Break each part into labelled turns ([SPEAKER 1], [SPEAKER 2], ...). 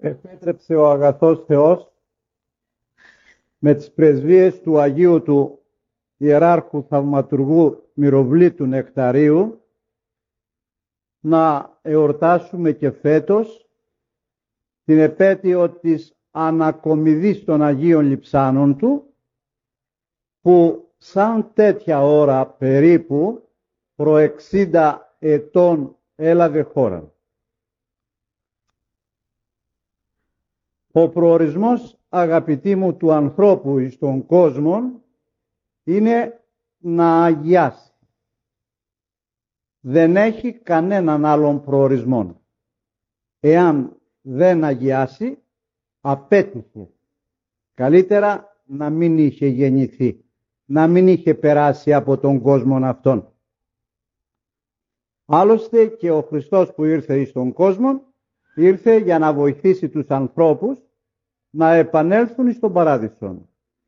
[SPEAKER 1] επέτρεψε ο αγαθός Θεός με τις πρεσβείες του Αγίου του Ιεράρχου Θαυματουργού Μυροβλήτου Νεκταρίου να εορτάσουμε και φέτος την επέτειο της ανακομιδής των Αγίων Λειψάνων του, που σαν τέτοια ώρα περίπου προ 60 ετών έλαβε χώρα. Ο προορισμός, αγαπητοί μου, του ανθρώπου εις τον κόσμο είναι να αγιάσει. Δεν έχει κανέναν άλλον προορισμό. Εάν δεν αγιάσει, απέτυχε. Καλύτερα να μην είχε γεννηθεί, να μην είχε περάσει από τον κόσμο αυτόν. Άλλωστε και ο Χριστός που ήρθε εις τον κόσμο, ήρθε για να βοηθήσει τους ανθρώπους να επανέλθουν εις τον Παράδεισο.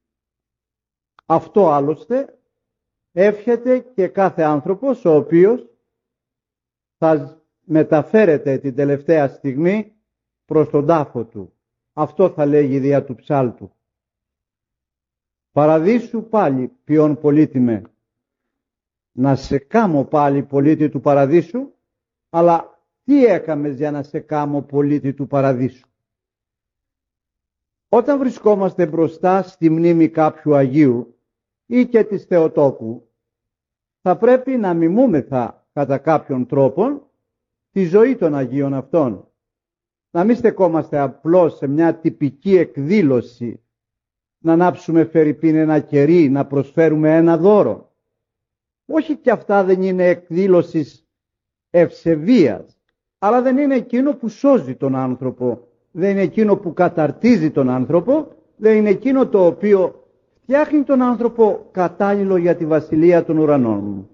[SPEAKER 1] Αυτό άλλωστε εύχεται και κάθε άνθρωπος ο οποίος θα μεταφέρεται την τελευταία στιγμή προς τον τάφο του. Αυτό θα λέγει δια του ψάλτου. Παραδείσου πάλι ποιον πολίτημε, να σε κάμω πάλι πολίτη του Παραδείσου, αλλά τι έκαμες για να σε κάμω πολίτη του Παραδείσου? Όταν βρισκόμαστε μπροστά στη μνήμη κάποιου Αγίου ή και της Θεοτόκου, θα πρέπει να μιμούμεθα κατά κάποιον τρόπο τη ζωή των Αγίων αυτών. Να μην στεκόμαστε απλώς σε μια τυπική εκδήλωση, να ανάψουμε φερειπίν ένα κερί, να προσφέρουμε ένα δώρο. Όχι, και αυτά δεν είναι εκδήλωση ευσεβίας, αλλά δεν είναι εκείνο που σώζει τον άνθρωπο, δεν είναι εκείνο που καταρτίζει τον άνθρωπο, δεν είναι εκείνο το οποίο φτιάχνει τον άνθρωπο κατάλληλο για τη βασιλεία των ουρανών.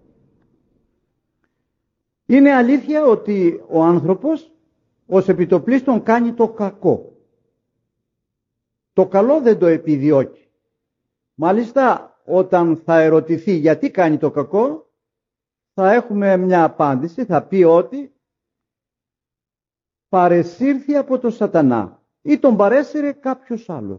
[SPEAKER 1] Είναι αλήθεια ότι ο άνθρωπος ως επιτοπλίστων κάνει το κακό. Το καλό δεν το επιδιώκει. Μάλιστα, όταν θα ερωτηθεί γιατί κάνει το κακό, θα έχουμε μια απάντηση, θα πει ότι παρεσύρθη από τον Σατανά ή τον παρέσυρε κάποιος άλλος.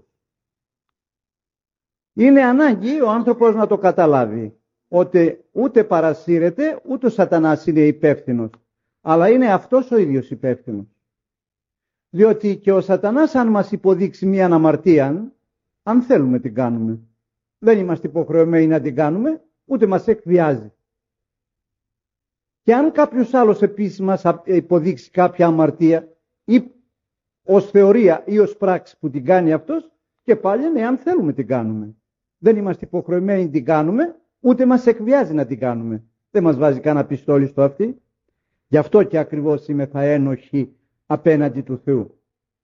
[SPEAKER 1] Είναι ανάγκη ο άνθρωπος να το καταλάβει, ότι ούτε παρασύρεται, ούτε ο Σατανάς είναι υπεύθυνος, αλλά είναι αυτός ο ίδιος υπεύθυνος. Διότι και ο Σατανάς, αν μας υποδείξει μία αμαρτία, αν θέλουμε την κάνουμε. Δεν είμαστε υποχρεωμένοι να την κάνουμε, ούτε μας εκβιάζει. Και αν κάποιος άλλος επίσης μας υποδείξει κάποια αμαρτία, ή ως θεωρία ή ως πράξη που την κάνει αυτός, και πάλι είναι αν θέλουμε την κάνουμε. Δεν είμαστε υποχρεωμένοι να την κάνουμε, ούτε μας εκβιάζει να την κάνουμε. Δεν μας βάζει κανένα πιστόλι στο αυτί. Γι' αυτό και ακριβώς είμαι θα ένοχοι απέναντι του Θεού.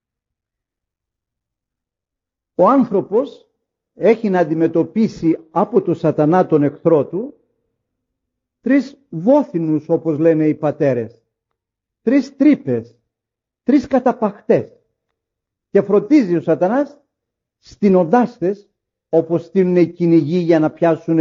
[SPEAKER 1] Ο άνθρωπος έχει να αντιμετωπίσει από το Σατανά τον εχθρό του τρεις βόθινους, όπως λένε οι πατέρες, τρεις τρύπες, τρεις καταπαχτές, και φροντίζει ο Σατανάς στείνοντάς τες, όπως στείνουν οι κυνηγοί για να πιάσουν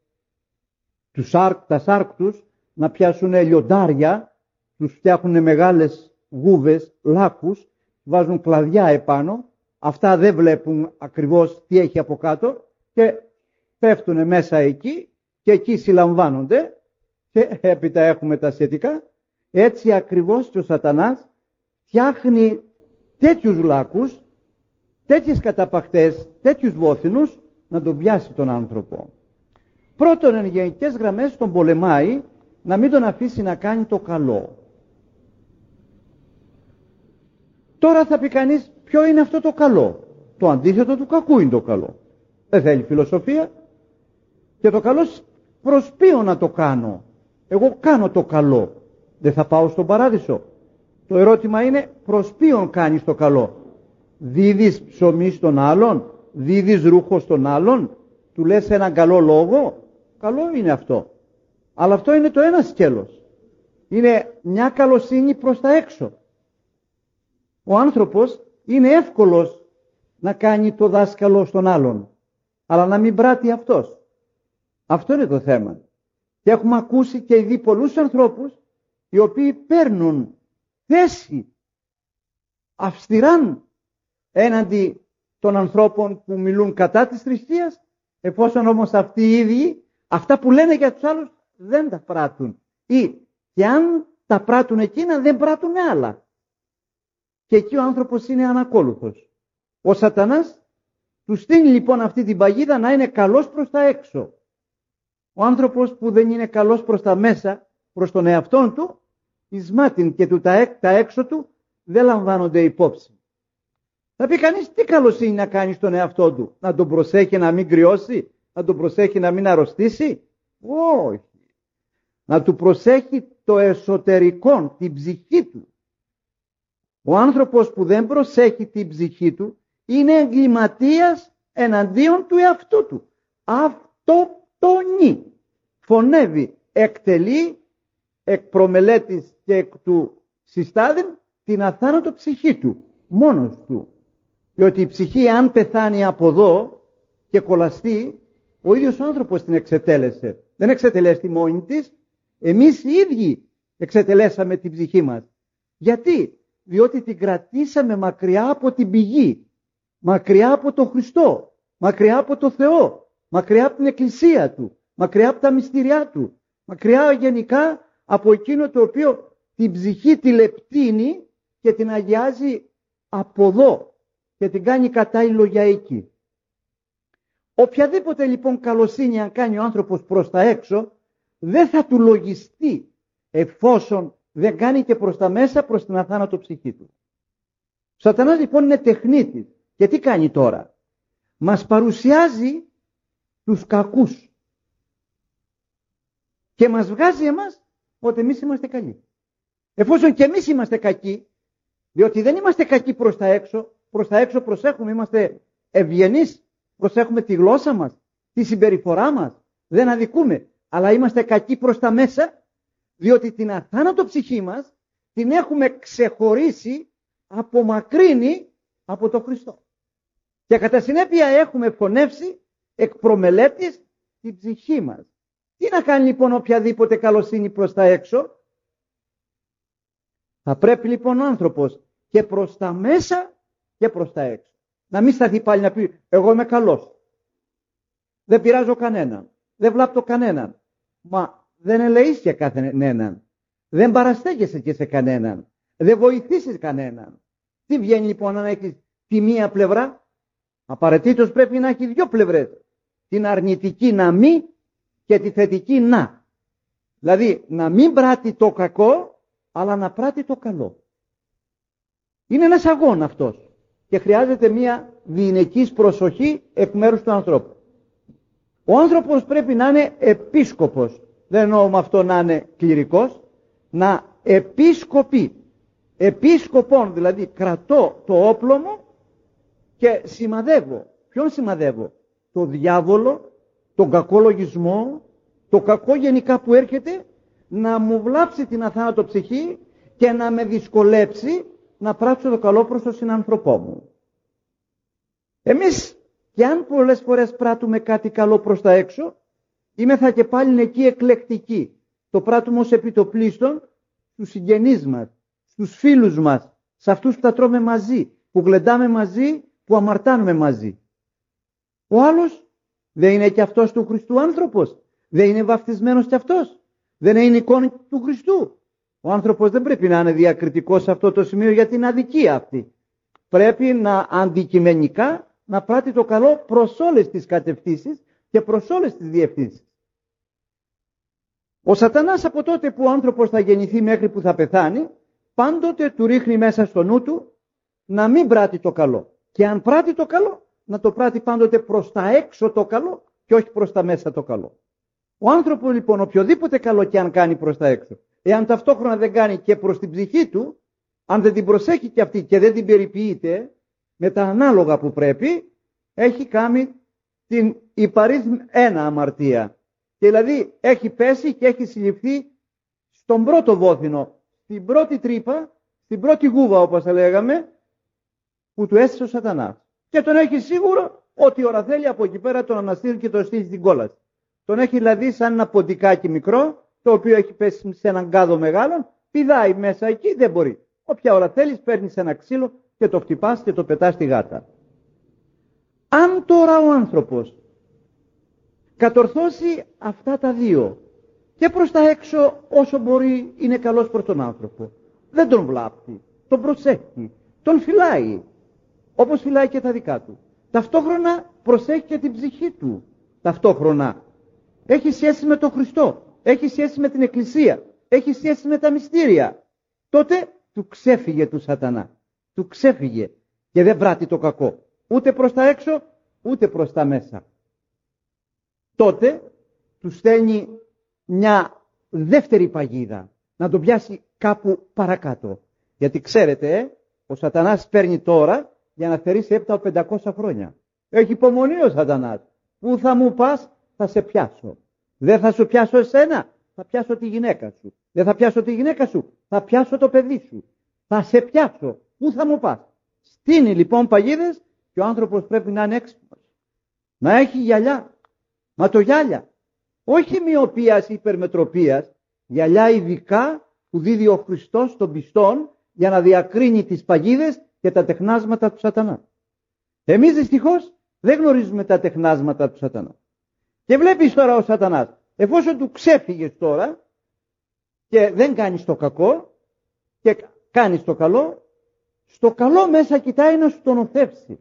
[SPEAKER 1] τα σάρκτους, να πιάσουν λιοντάρια, τους φτιάχνουν μεγάλες γούβες, λάκους, βάζουν κλαδιά επάνω, αυτά δεν βλέπουν ακριβώς τι έχει από κάτω και πέφτουν μέσα εκεί και εκεί συλλαμβάνονται και έπειτα έχουμε τα σχετικά. Έτσι ακριβώς και ο Σατανάς φτιάχνει τέτοιους λάκους, τέτοιες καταπαχτές, τέτοιους βόθινους να τον πιάσει τον άνθρωπο. Πρώτον, εν γενικές γραμμές τον πολεμάει να μην τον αφήσει να κάνει το καλό. Τώρα θα πει κανείς, ποιο είναι αυτό το καλό? Το αντίθετο του κακού είναι το καλό. Δεν θέλει φιλοσοφία. Και το καλό προς ποιον να το κάνω? Εγώ κάνω το καλό. Δεν θα πάω στον Παράδεισο. Το ερώτημα είναι, προς ποιον κάνεις το καλό? Δίδεις ψωμί στον άλλον? Δίδεις ρούχο στον άλλον? Του λες έναν καλό λόγο? Καλό είναι αυτό. Αλλά αυτό είναι το ένα σκέλος. Είναι μια καλοσύνη προς τα έξω. Ο άνθρωπος είναι εύκολος να κάνει το δάσκαλο στον άλλον, αλλά να μην πράττει αυτός. Αυτό είναι το θέμα. Και έχουμε ακούσει και δει πολλούς ανθρώπους οι οποίοι παίρνουν θέση αυστηράν έναντι των ανθρώπων που μιλούν κατά της θρησκείας, εφόσον όμως αυτοί οι ίδιοι αυτά που λένε για τους άλλους δεν τα πράττουν, ή και αν τα πράττουν εκείνα δεν πράττουν άλλα. Και εκεί ο άνθρωπος είναι ανακόλουθος. Ο Σατανάς του στείνει λοιπόν αυτή την παγίδα να είναι καλός προς τα έξω. Ο άνθρωπος που δεν είναι καλός προς τα μέσα, προς τον εαυτόν του, εις μάτιν και του τα έξω του δεν λαμβάνονται υπόψη. Θα πει κανείς, τι καλοσύνη να κάνει στον εαυτό του? Να τον προσέχει να μην κρυώσει, να τον προσέχει να μην αρρωστήσει? Όχι. Να του προσέχει το εσωτερικό, την ψυχή του. Ο άνθρωπος που δεν προσέχει την ψυχή του είναι εγκληματίας εναντίον του εαυτού του. Αυτοκτονεί. Φωνεύει, εκτελεί εκ προμελέτης και εκ του συστάδιν την αθάνατο ψυχή του, μόνος του. Διότι η ψυχή αν πεθάνει από εδώ και κολλαστεί, ο ίδιος ο άνθρωπος την εξετέλεσε. Δεν εξετελέστη μόνη της, εμείς οι ίδιοι εξετελέσαμε την ψυχή μας. Γιατί? Διότι την κρατήσαμε μακριά από την πηγή, μακριά από τον Χριστό, μακριά από τον Θεό, μακριά από την Εκκλησία Του, μακριά από τα μυστήριά Του, μακριά γενικά από εκείνο το οποίο την ψυχή τη λεπτύνει και την αγιάζει από εδώ και την κάνει κατάλληλο για εκεί. Οποιαδήποτε λοιπόν καλοσύνη αν κάνει ο άνθρωπος προς τα έξω, δεν θα του λογιστεί εφόσον δεν κάνει και προς τα μέσα, προς την αθάνατο ψυχή του. Ο Σατανάς λοιπόν είναι τεχνίτης. Και τι κάνει τώρα? Μας παρουσιάζει τους κακούς και μας βγάζει εμάς ότι εμείς είμαστε καλοί. Εφόσον και εμείς είμαστε κακοί, διότι δεν είμαστε κακοί προς τα έξω προσέχουμε, είμαστε ευγενείς, προσέχουμε τη γλώσσα μας, τη συμπεριφορά μας, δεν αδικούμε, αλλά είμαστε κακοί προς τα μέσα, διότι την αθάνατο ψυχή μας την έχουμε ξεχωρίσει, απομακρύνει από τον Χριστό. Και κατά συνέπεια έχουμε φωνεύσει εκ προμελέτης την ψυχή μας. Τι να κάνει λοιπόν οποιαδήποτε καλοσύνη προς τα έξω? Θα πρέπει λοιπόν ο άνθρωπος και προς τα μέσα και προς τα έξω. Να μην σταθεί πάλι να πει εγώ είμαι καλός. Δεν πειράζω κανέναν. Δεν βλάπτω κανέναν. Μα δεν ελεείς και κανέναν. Δεν παραστέκεσαι και σε κανέναν. Δεν βοηθήσεις κανέναν. Τι βγαίνει λοιπόν να έχεις τη μία πλευρά? Απαραίτητος πρέπει να έχει δύο πλευρές. Την αρνητική να μη και τη θετική να. Δηλαδή να μην πράττει το κακό, αλλά να πράττει το καλό. Είναι ένας αγώνα αυτός και χρειάζεται μια διηνεκής προσοχή εκ μέρους του ανθρώπου. Ο άνθρωπος πρέπει να είναι επίσκοπος. Δεν εννοώ με αυτό να είναι κληρικός, να επίσκοπεί. Επίσκοπον, δηλαδή κρατώ το όπλο μου και σημαδεύω. Ποιον σημαδεύω? Το διάβολο, τον κακό λογισμό, το κακό γενικά που έρχεται να μου βλάψει την αθάνατο ψυχή και να με δυσκολέψει να πράξω το καλό προς τον συνανθρωπό μου. Εμείς και αν πολλές φορές πράττουμε κάτι καλό προς τα έξω, είμεθα και πάλι εκεί εκλεκτικοί. Το πράττουμε ως επιτοπλίστων στους συγγενείς μας, στους φίλους μας, σε αυτούς που τα τρώμε μαζί, που γλεντάμε μαζί, που αμαρτάνουμε μαζί. Ο άλλος δεν είναι και αυτός του Χριστού άνθρωπος? Δεν είναι βαφτισμένος και αυτός? Δεν είναι εικόνα του Χριστού? Ο άνθρωπος δεν πρέπει να είναι διακριτικός σε αυτό το σημείο για την αδικία αυτή. Πρέπει να αντικειμενικά να πράττει το καλό προς όλες τις κατευθύνσεις και προς όλες τις διευθύνσεις. Ο Σατανάς από τότε που ο άνθρωπος θα γεννηθεί μέχρι που θα πεθάνει, πάντοτε του ρίχνει μέσα στο νου του να μην πράττει το καλό. Και αν πράττει το καλό, να το πράττει πάντοτε προς τα έξω το καλό και όχι προς τα μέσα το καλό. Ο άνθρωπος λοιπόν οποιοδήποτε καλό και αν κάνει προς τα έξω, εάν ταυτόχρονα δεν κάνει και προς την ψυχή του, αν δεν την προσέχει και αυτή και δεν την περιποιείται με τα ανάλογα που πρέπει, έχει κάνει την υπαρίθμ 1 αμαρτία. Και δηλαδή έχει πέσει και έχει συλληφθεί στον πρώτο βόθινο, στην πρώτη τρύπα, στην πρώτη γούβα όπως θα λέγαμε, που του έστησε ο Σατανάς. Και τον έχει σίγουρο ότι ώρα θέλει από εκεί πέρα τον αναστείλει και τον στείλει στην κόλαση. Τον έχει δηλαδή σαν ένα ποντικάκι μικρό, το οποίο έχει πέσει σε έναν κάδο μεγάλο, πηδάει μέσα εκεί, δεν μπορεί. Όποια ώρα θέλεις παίρνεις ένα ξύλο, και το χτυπάς και το πετάς στη γάτα. Αν τώρα ο άνθρωπος κατορθώσει αυτά τα δύο και προς τα έξω όσο μπορεί είναι καλός προς τον άνθρωπο, δεν τον βλάπτει, τον προσέχει, τον φυλάει όπως φυλάει και τα δικά του, ταυτόχρονα προσέχει και την ψυχή του, ταυτόχρονα έχει σχέση με τον Χριστό, έχει σχέση με την Εκκλησία, έχει σχέση με τα μυστήρια, τότε του ξέφυγε του σατανά, του ξέφυγε και δεν πράττει το κακό ούτε προς τα έξω ούτε προς τα μέσα. Τότε του στέλνει μια δεύτερη παγίδα να τον πιάσει κάπου παρακάτω. Γιατί ξέρετε, ο σατανάς παίρνει τώρα για να θερήσει έπειτα 500 χρόνια. Έχει υπομονή ο σατανάς. Πού θα μου πας, θα σε πιάσω. Δεν θα σου πιάσω εσένα, θα πιάσω τη γυναίκα σου. Δεν θα πιάσω τη γυναίκα σου, θα πιάσω το παιδί σου. Θα σε πιάσω. Πού θα μου πας. Στείνει λοιπόν παγίδες και ο άνθρωπος πρέπει να είναι έξυπνος. Να έχει γυαλιά. Ματογιάλια. Όχι μοιοπίας ή υπερμετροπίας. Γυαλιά ειδικά που δίδει ο Χριστός των πιστών για να διακρίνει τις παγίδες και τα τεχνάσματα του σατανά. Εμείς δυστυχώς δεν γνωρίζουμε τα τεχνάσματα του σατανά. Και βλέπεις τώρα ο σατανάς, εφόσον του ξέφυγες τώρα και δεν κάνεις το κακό και κάνεις το καλό, στο καλό μέσα κοιτάει να σου τον οθεύσει.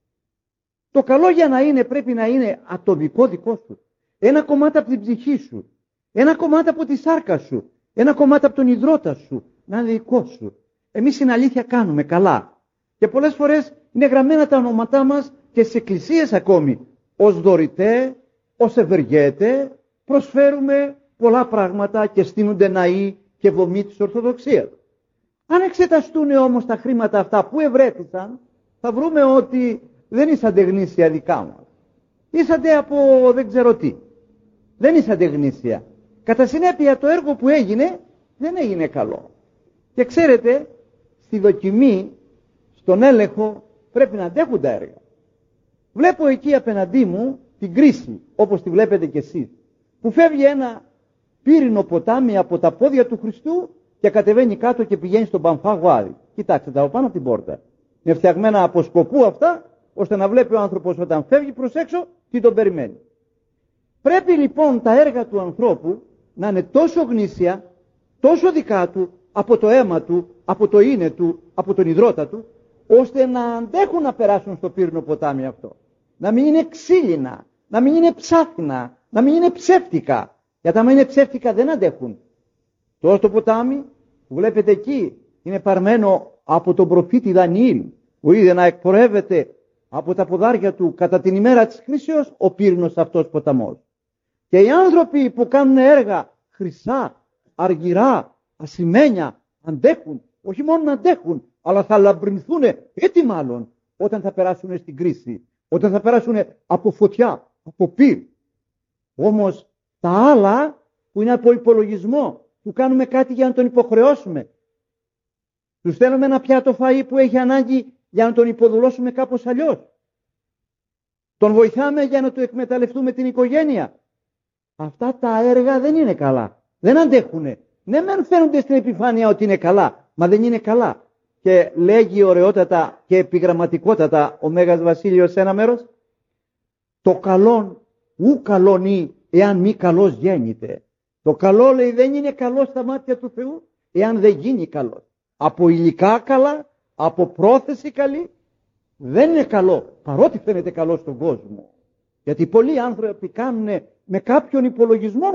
[SPEAKER 1] Το καλό για να είναι πρέπει να είναι ατομικό δικό σου. Ένα κομμάτι από την ψυχή σου, ένα κομμάτι από τη σάρκα σου, ένα κομμάτι από τον ιδρώτα σου, να είναι δικό σου. Εμείς στην αλήθεια κάνουμε καλά. Και πολλές φορές είναι γραμμένα τα ονόματά μας και στις εκκλησίες ακόμη. Ως δωρητέ, ως ευεργέτε, προσφέρουμε πολλά πράγματα και στείνονται ναοί και βωμοί της Ορθοδοξίας. Αν εξεταστούν όμως τα χρήματα αυτά που ευρέθησαν, θα βρούμε ότι δεν ήσαντε γνήσια δικά μας. Ήσαντε από δεν ξέρω τι. Δεν ήσαντε γνήσια. Κατά συνέπεια το έργο που έγινε δεν έγινε καλό. Και ξέρετε, στη δοκιμή, στον έλεγχο πρέπει να αντέχουν τα έργα. Βλέπω εκεί απέναντί μου την κρίση, όπως τη βλέπετε κι εσείς, που φεύγει ένα πύρινο ποτάμι από τα πόδια του Χριστού και κατεβαίνει κάτω και πηγαίνει στον Παμφάγο Άδη. Κοιτάξτε τα από πάνω από την πόρτα. Είναι φτιαγμένα από σκοπού αυτά, ώστε να βλέπει ο άνθρωπος όταν φεύγει προς έξω τι τον περιμένει. Πρέπει λοιπόν τα έργα του ανθρώπου να είναι τόσο γνήσια, τόσο δικά του, από το αίμα του, από το είναι του, από τον ιδρώτα του, ώστε να αντέχουν να περάσουν στο πύρινο ποτάμι αυτό. Να μην είναι ξύλινα, να μην είναι ψάθινα, να μην είναι ψεύτικα. Γιατί άμα είναι ψεύτικα δεν αντέχουν. Τόσο το ποτάμι που βλέπετε εκεί είναι παρμένο από τον προφήτη Δανιήλ, που είδε να εκπορεύεται από τα ποδάρια του κατά την ημέρα της κρίσεως ο πύρινος αυτός ποταμός. Και οι άνθρωποι που κάνουν έργα χρυσά, αργυρά, ασημένια, αντέχουν, όχι μόνο να αντέχουν, αλλά θα λαμπρινθούν έτσι μάλλον όταν θα περάσουν στην κρίση, όταν θα περάσουν από φωτιά, από πυρ. Όμως τα άλλα που είναι από υπολογισμό, του κάνουμε κάτι για να τον υποχρεώσουμε. Του στέλνουμε ένα πιάτο φαΐ που έχει ανάγκη για να τον υποδουλώσουμε κάπως αλλιώς. Τον βοηθάμε για να του εκμεταλλευτούμε την οικογένεια. Αυτά τα έργα δεν είναι καλά. Δεν αντέχουνε. Ναι, μεν φαίνονται στην επιφάνεια ότι είναι καλά, μα δεν είναι καλά. Και λέγει ωραιότατα και επιγραμματικότατα ο Μέγας Βασίλειος σε ένα μέρος, το καλόν ου καλόν εάν μη καλός γέννηται. Το καλό, λέει, δεν είναι καλό στα μάτια του Θεού εάν δεν γίνει καλό. Από υλικά καλά, από πρόθεση καλή, δεν είναι καλό, παρότι φαίνεται καλό στον κόσμο. Γιατί πολλοί άνθρωποι κάνουν με κάποιον υπολογισμό,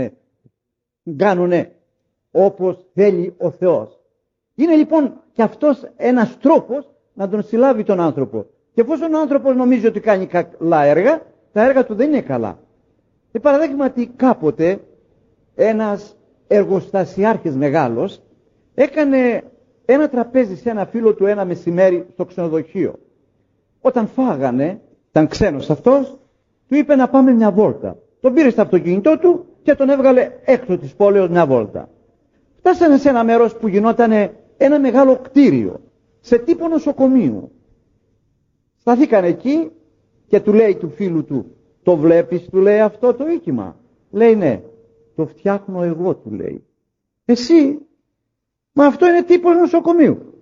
[SPEAKER 1] κάνουν όπως θέλει ο Θεός. Είναι λοιπόν και αυτός ένας τρόπος να τον συλλάβει τον άνθρωπο. Και εφόσον ο άνθρωπος νομίζει ότι κάνει καλά έργα, τα έργα του δεν είναι καλά. Και παραδείγματι κάποτε ένας εργοστασιάρχης μεγάλος έκανε ένα τραπέζι σε ένα φίλο του ένα μεσημέρι στο ξενοδοχείο. Όταν φάγανε, ήταν ξένος αυτός, του είπε να πάμε μια βόλτα. Τον πήρε στο αυτοκίνητό του και τον έβγαλε έξω της πόλεως μια βόλτα. Φτάσανε σε ένα μέρος που γινόταν ένα μεγάλο κτίριο, σε τύπο νοσοκομείου. Σταθήκαν εκεί και του λέει του φίλου του, το βλέπεις, του λέει, αυτό το οίκημα? Λέει ναι, το φτιάχνω εγώ, του λέει. Εσύ? Μα αυτό είναι τύπος νοσοκομείου.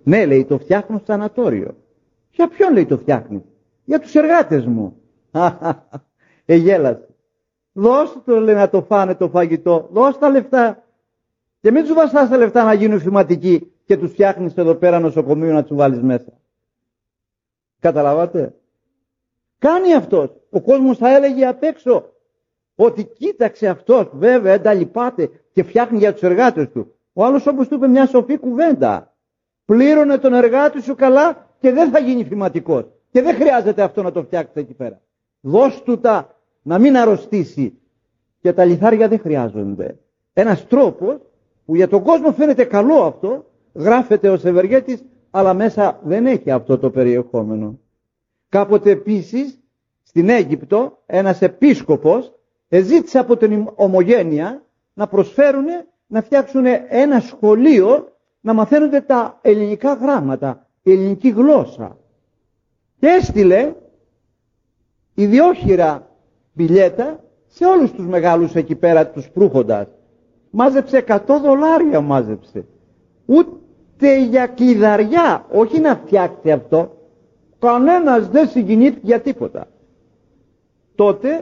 [SPEAKER 1] Ναι, λέει, το φτιάχνω σανατόριο. Για ποιον, λέει, το φτιάχνει? Για τους εργάτες μου. Γέλασε. Δώστε το, λέει, να το φάνε το φαγητό. Δώστε τα λεφτά. Και μην τους βαστάς τα λεφτά να γίνουν χρηματικοί και τους φτιάχνεις εδώ πέρα νοσοκομείο να τους βάλεις μέσα. Καταλάβατε? Κάνει αυτός. Ο κόσμος θα έλεγε απ' έξω ότι κοίταξε αυτός, βέβαια δεν τα λυπάται και φτιάχνει για τους εργάτες του. Ο άλλος όμως του είπε μια σοφή κουβέντα. Πλήρωνε τον εργάτη σου καλά και δεν θα γίνει χρηματικός. Και δεν χρειάζεται αυτό να το φτιάξεις εκεί πέρα. Δώσ' του τα να μην αρρωστήσει. Και τα λιθάρια δεν χρειάζονται. Ένας τρόπος που για τον κόσμο φαίνεται καλό αυτό, γράφεται ως ευεργέτης, αλλά μέσα δεν έχει αυτό το περιεχόμενο. Κάποτε επίσης στην Αίγυπτο ένας επίσκοπος ζήτησε από την ομογένεια να προσφέρουν να φτιάξουν ένα σχολείο να μαθαίνονται τα ελληνικά γράμματα, η ελληνική γλώσσα. Και έστειλε ιδιόχειρα μπιλιέτα σε όλους τους μεγάλους εκεί πέρα τους προύχοντας. Μάζεψε $100 μάζεψε. Ούτε για κλειδαριά, όχι να φτιάξει αυτό. Κανένας δεν συγκινήθηκε για τίποτα. Τότε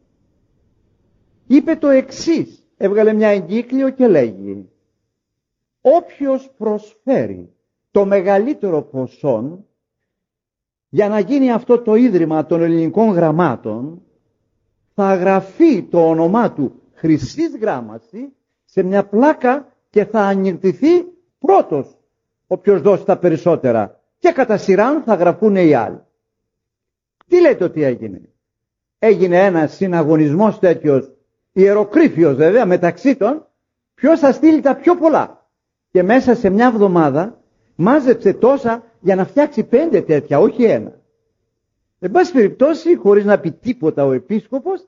[SPEAKER 1] είπε το εξής, έβγαλε μια εγκύκλιο και λέγει: όποιος προσφέρει το μεγαλύτερο ποσό για να γίνει αυτό το ίδρυμα των ελληνικών γραμμάτων, θα γραφεί το όνομά του χρυσής γράμμαση σε μια πλάκα και θα ανικτηθεί πρώτος όποιος δώσει τα περισσότερα, και κατά σειράν θα γραφούν οι άλλοι. Τι λέτε ότι έγινε? Έγινε ένας συναγωνισμός τέτοιος, ιεροκρήφιος βέβαια, μεταξύ των ποιος θα στείλει τα πιο πολλά. Και μέσα σε μια εβδομάδα μάζεψε τόσα για να φτιάξει 5 τέτοια, όχι ένα. Εν πάση περιπτώσει, χωρίς να πει τίποτα ο επίσκοπος,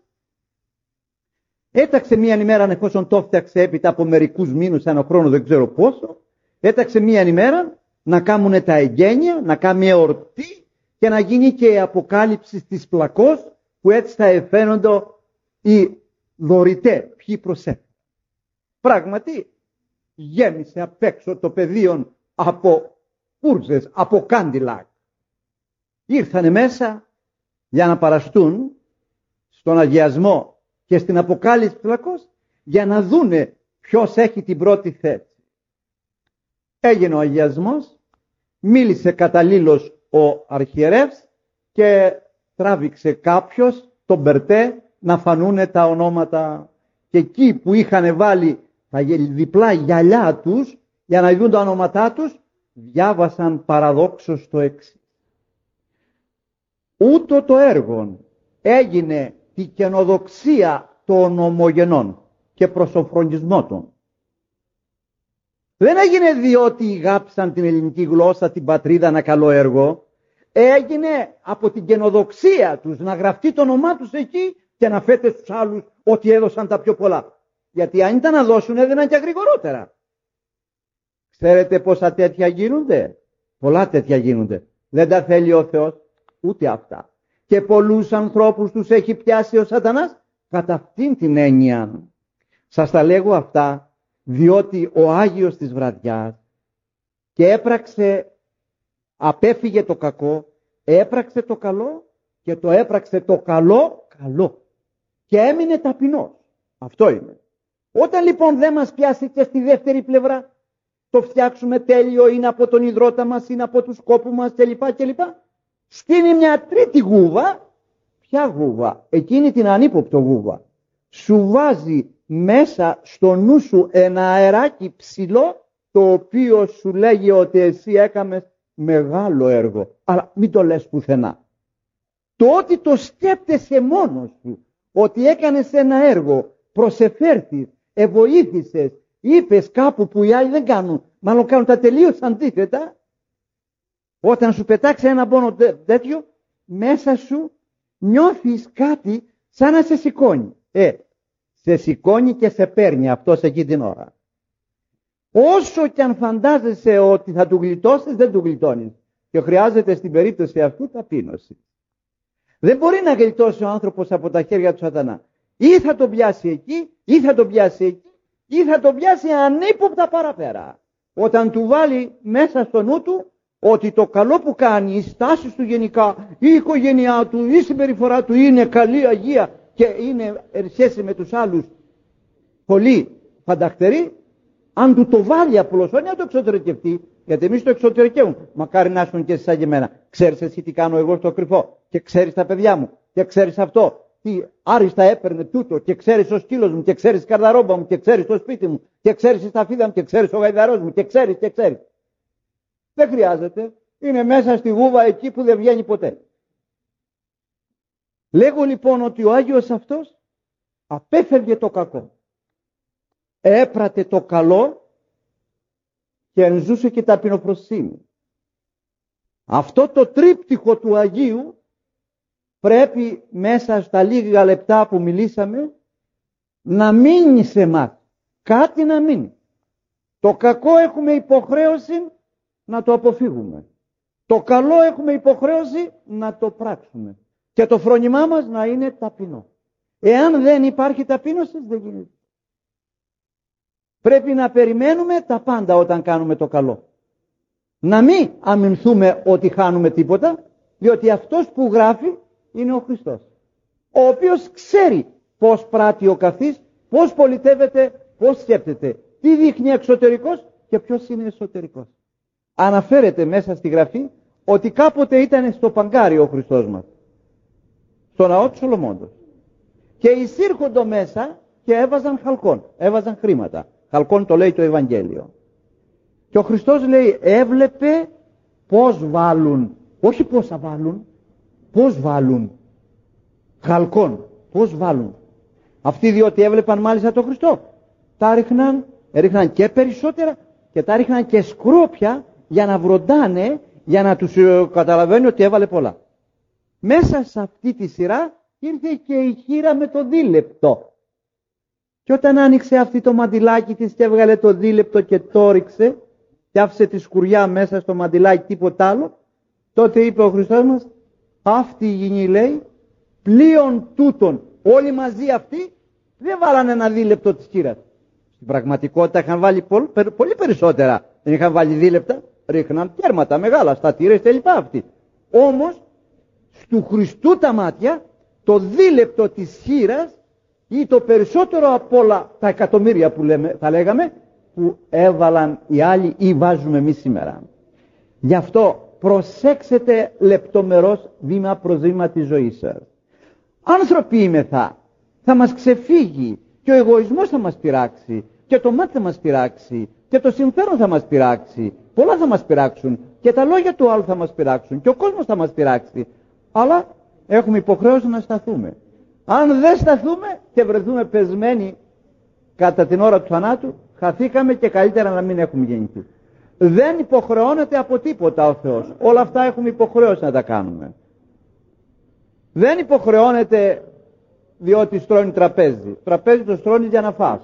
[SPEAKER 1] έταξε μία ημέρα, εφόσον το φτιάξε έπειτα από μερικούς μήνους, ένα χρόνο δεν ξέρω πόσο, έταξε μία ημέρα να κάνουν τα εγγένεια, να κάνει μια εορτή και να γίνει και η αποκάλυψη της πλακός, που έτσι θα εφαίνονται οι δωρητές, ποιοι προσέφεραν. Πράγματι γέμισε απ' έξω το πεδίο από ούρζες, από κάντιλακ. Ήρθανε μέσα για να παραστούν στον αγιασμό και στην αποκάλυψη της πλακός, για να δούνε ποιος έχει την πρώτη θέση. Έγινε ο αγιασμός, μίλησε καταλήλως ο αρχιερεύς και τράβηξε κάποιος τον Μπερτέ να φανούνε τα ονόματα, και εκεί που είχαν βάλει τα διπλά γυαλιά τους για να δουν τα ονόματά τους, διάβασαν παραδόξως το εξής: ούτω το έργο έγινε τη καινοδοξία των ομογενών και προσοφρονισμό των. Δεν έγινε διότι γάψαν την ελληνική γλώσσα, την πατρίδα, ένα καλό έργο. Έγινε από την καινοδοξία τους να γραφτεί το όνομά τους εκεί και να φέτε στους άλλους ότι έδωσαν τα πιο πολλά. Γιατί αν ήταν να δώσουν, έδιναν και γρηγορότερα. Ξέρετε πόσα τέτοια γίνονται? Πολλά τέτοια γίνονται. Δεν τα θέλει ο Θεός ούτε αυτά. Και πολλούς ανθρώπους τους έχει πιάσει ο Σατανάς κατά αυτήν την έννοια. Σας τα λέγω αυτά διότι ο Άγιος της βραδιάς και έπραξε, απέφυγε το κακό, έπραξε το καλό και το έπραξε το καλό καλό και έμεινε ταπεινός. Αυτό είναι. Όταν λοιπόν δεν μας πιάσει και στη δεύτερη πλευρά, το φτιάξουμε τέλειο, είναι από τον ιδρώτα μας, είναι από τους κόπους μας κλπ. Στείνει μια τρίτη γούβα. Ποια γούβα? Εκείνη την ανύποπτο γούβα. Σου βάζει μέσα στο νου σου ένα αεράκι ψηλό, το οποίο σου λέγει ότι εσύ έκαμες μεγάλο έργο, αλλά μην το λες πουθενά. Το ότι το σκέπτεσαι μόνος σου, ότι έκανες ένα έργο, προσεφέρθης, εβοήθησες, είπες κάπου που οι άλλοι δεν κάνουν, μάλλον κάνουν τα τελείως αντίθετα, όταν σου πετάξει ένα πόνο τέτοιο, μέσα σου νιώθεις κάτι σαν να σε σηκώνει. Σε σηκώνει και σε παίρνει αυτός εκεί την ώρα. Όσο και αν φαντάζεσαι ότι θα του γλιτώσεις, δεν του γλιτώνεις. Και χρειάζεται στην περίπτωση αυτού ταπείνωση. Δεν μπορεί να γλιτώσει ο άνθρωπος από τα χέρια του Σατανά. Ή θα τον πιάσει εκεί, ή θα τον πιάσει εκεί, ή θα τον πιάσει ανύποπτα παραπέρα. όταν του βάλει μέσα στο νου του ότι το καλό που κάνει, οι στάσεις του γενικά, η οικογένειά του, η συμπεριφορά του είναι καλή, αγία και είναι σχέση με τους άλλους πολύ φανταχτερή, αν του το βάλει απλώς, όχι να το εξωτερικευτεί, γιατί εμείς το εξωτερικεύουμε. Μακάρι να ήσουν και εσύ σαν και εμένα. Ξέρεις εσύ τι κάνω εγώ στο κρυφό, και ξέρεις τα παιδιά μου, και ξέρεις αυτό, τι άριστα έπαιρνε τούτο, και ξέρεις ο σκύλος μου, και ξέρεις η καρδαρόμπα μου, και ξέρεις το σπίτι μου, και ξέρεις η σταφίδα μου, και ξέρεις ο γαϊδαρός μου, και ξέρεις, και ξέρεις. Δεν χρειάζεται. Είναι μέσα στη γούβα εκεί που δεν βγαίνει ποτέ. Λέγω λοιπόν ότι ο Άγιος αυτός απέφευγε το κακό. Έπρατε το καλό και ενζούσε και ταπεινοφροσύνη. Αυτό το τρίπτυχο του Αγίου πρέπει μέσα στα λίγα λεπτά που μιλήσαμε να μείνει σε μας. Κάτι να μείνει. Το κακό έχουμε υποχρέωση να το αποφύγουμε. Το καλό έχουμε υποχρέωση να το πράξουμε. Και το φρόνημά μας να είναι ταπεινό. Εάν δεν υπάρχει ταπείνωση, δεν γίνεται. Πρέπει να περιμένουμε τα πάντα όταν κάνουμε το καλό. Να μην αμυνθούμε ότι χάνουμε τίποτα, διότι αυτός που γράφει είναι ο Χριστός, ο οποίος ξέρει πώς πράττει ο καθής, πώς πολιτεύεται, πώς σκέπτεται, τι δείχνει εξωτερικός και ποιος είναι εσωτερικός. Αναφέρεται μέσα στη Γραφή ότι κάποτε ήταν στο παγκάρι ο Χριστός μας, στο ναό του Σολομώντος, και εισήρχοντο μέσα και έβαζαν χαλκόν, έβαζαν χρήματα. Χαλκόν το λέει το Ευαγγέλιο. Και ο Χριστός λέει έβλεπε πώς βάλουν, όχι πόσα βάλουν, πώς βάλουν χαλκόν, πώς βάλουν. Αυτοί διότι έβλεπαν μάλιστα τον Χριστό, τα έριχναν και περισσότερα και τα έριχναν και σκρόπια για να βροντάνε, για να τους καταλαβαίνει ότι έβαλε πολλά. Μέσα σε αυτή τη σειρά ήρθε και η χήρα με το δίλεπτο. Και όταν άνοιξε αυτή το μαντιλάκι της και έβγαλε το δίλεπτο και το ρίξε και άφησε τη σκουριά μέσα στο μαντιλάκι, τίποτα άλλο, τότε είπε ο Χριστός μας, αυτή η γηνή, λέει, πλέον τούτον, όλοι μαζί αυτοί δεν βάλανε ένα δίλεπτο της χήρας. Στην πραγματικότητα είχαν βάλει πολύ περισσότερα. Δεν είχαν βάλει δίλεπτα, ρίχναν τέρματα μεγάλα, στατήρες κλπ. Αυτοί. Όμως, στου Χριστού τα μάτια, το δίλεπτο της χήρας ή το περισσότερο από όλα τα εκατομμύρια που θα λέγαμε, που έβαλαν οι άλλοι ή βάζουμε εμείς σήμερα. Γι' αυτό προσέξετε λεπτομερώς βήμα προς βήμα τη ζωή σας. Άνθρωποι είμεθα, θα μας ξεφύγει και ο εγωισμός θα μας πειράξει και το μάτι θα μας πειράξει και το συμφέρον θα μας πειράξει, πολλά θα μας πειράξουν και τα λόγια του άλλου θα μας πειράξουν και ο κόσμος θα μας πειράξει, αλλά έχουμε υποχρέωση να σταθούμε. Αν δεν σταθούμε και βρεθούμε πεσμένοι κατά την ώρα του θανάτου, χαθήκαμε και καλύτερα να μην έχουμε γεννηθεί. Δεν υποχρεώνεται από τίποτα ο Θεός. Όλα αυτά έχουμε υποχρέωση να τα κάνουμε. Δεν υποχρεώνεται διότι στρώνει τραπέζι. Τραπέζι το στρώνει για να φας.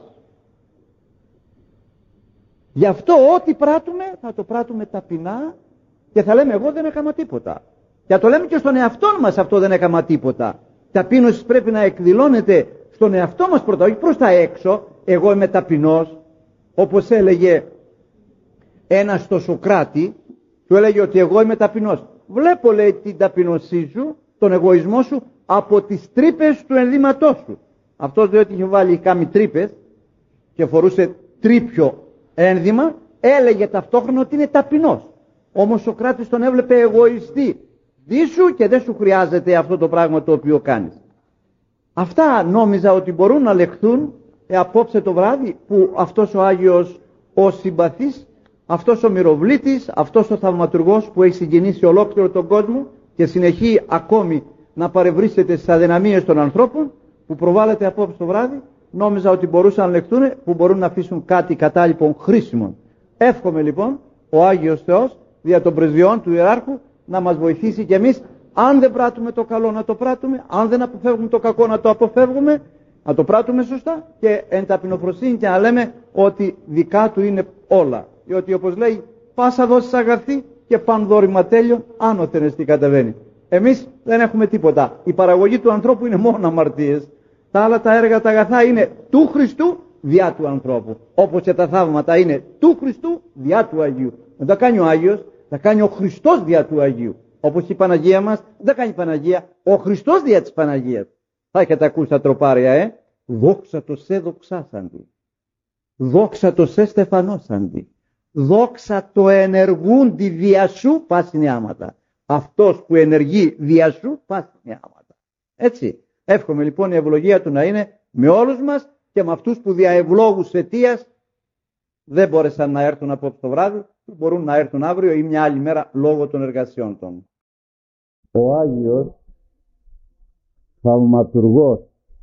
[SPEAKER 1] Γι' αυτό ό,τι πράττουμε θα το πράττουμε ταπεινά και θα λέμε εγώ δεν έκανα τίποτα. Και το λέμε και στον εαυτό μας, αυτό δεν έκανα τίποτα. Ταπείνωση πρέπει να εκδηλώνεται στον εαυτό μας πρώτα, όχι προς τα έξω. Εγώ είμαι ταπεινός, όπως έλεγε ένας στο Σοκράτη, του έλεγε ότι εγώ είμαι ταπεινός. Βλέπω, λέει, την ταπεινωσή σου, τον εγωισμό σου από τις τρύπες του ενδύματός σου. Αυτός διότι είχε βάλει κάμι τρύπες και φορούσε τρίπιο ένδυμα, έλεγε ταυτόχρονα ότι είναι ταπεινός. Όμως ο Σοκράτης τον έβλεπε εγωιστή. Δίσου και δεν σου χρειάζεται αυτό το πράγμα το οποίο κάνεις. Αυτά νόμιζα ότι μπορούν να λεχθούν απόψε το βράδυ που αυτός ο Άγιος ο συμπαθής, αυτός ο μυροβλήτης, αυτός ο θαυματουργός που έχει συγκινήσει ολόκληρο τον κόσμο και συνεχεί ακόμη να παρευρίσκεται στις αδυναμίες των ανθρώπων που προβάλλεται απόψε το βράδυ, νόμιζα ότι μπορούσαν να λεχθούν, που μπορούν να αφήσουν κάτι κατάλοιπων χρήσιμων. Εύχομαι λοιπόν ο Άγιος Θεός δια των πρεσβειών του Ιεράρχου να μας βοηθήσει και εμείς, αν δεν πράττουμε το καλό να το πράττουμε, αν δεν αποφεύγουμε το κακό να το αποφεύγουμε, να το πράττουμε σωστά και εν ταπεινοφροσύνη και να λέμε ότι δικά του είναι όλα. Διότι όπως λέει, πάσα δόσεις αγαθή και παν δώρημα τέλειον, άνωθεν εστί κατεβαίνει. Εμείς δεν έχουμε τίποτα. Η παραγωγή του ανθρώπου είναι μόνο αμαρτίες. Τα άλλα τα έργα τα αγαθά είναι του Χριστού, διά του ανθρώπου. Όπως και τα θαύματα είναι του Χριστού διά του Αγίου. Δεν τα κάνει ο Άγιος, τα κάνει ο Χριστός διά του Αγίου. Όπως η Παναγία μας δεν τα κάνει η Παναγία, ο Χριστός διά της Παναγίας. Θα έχετε ακούσει τα τροπάρια, δόξα το σε δοξάσαντι, δόξα το σε στεφανώσαντι, δόξα το ενεργούντι δια σου πάση νιάματα. Αυτός που ενεργεί δια σου πάση νιάματα. Έτσι. Εύχομαι λοιπόν η ευλογία του να είναι με όλους μας και με αυτούς που δια ευλόγους αιτίας δεν μπόρεσαν να έρθουν απόψε το βράδυ, μπορούν να έρθουν αύριο ή μια άλλη μέρα λόγω των εργασιών των.
[SPEAKER 2] Ο Άγιος Θαυματουργός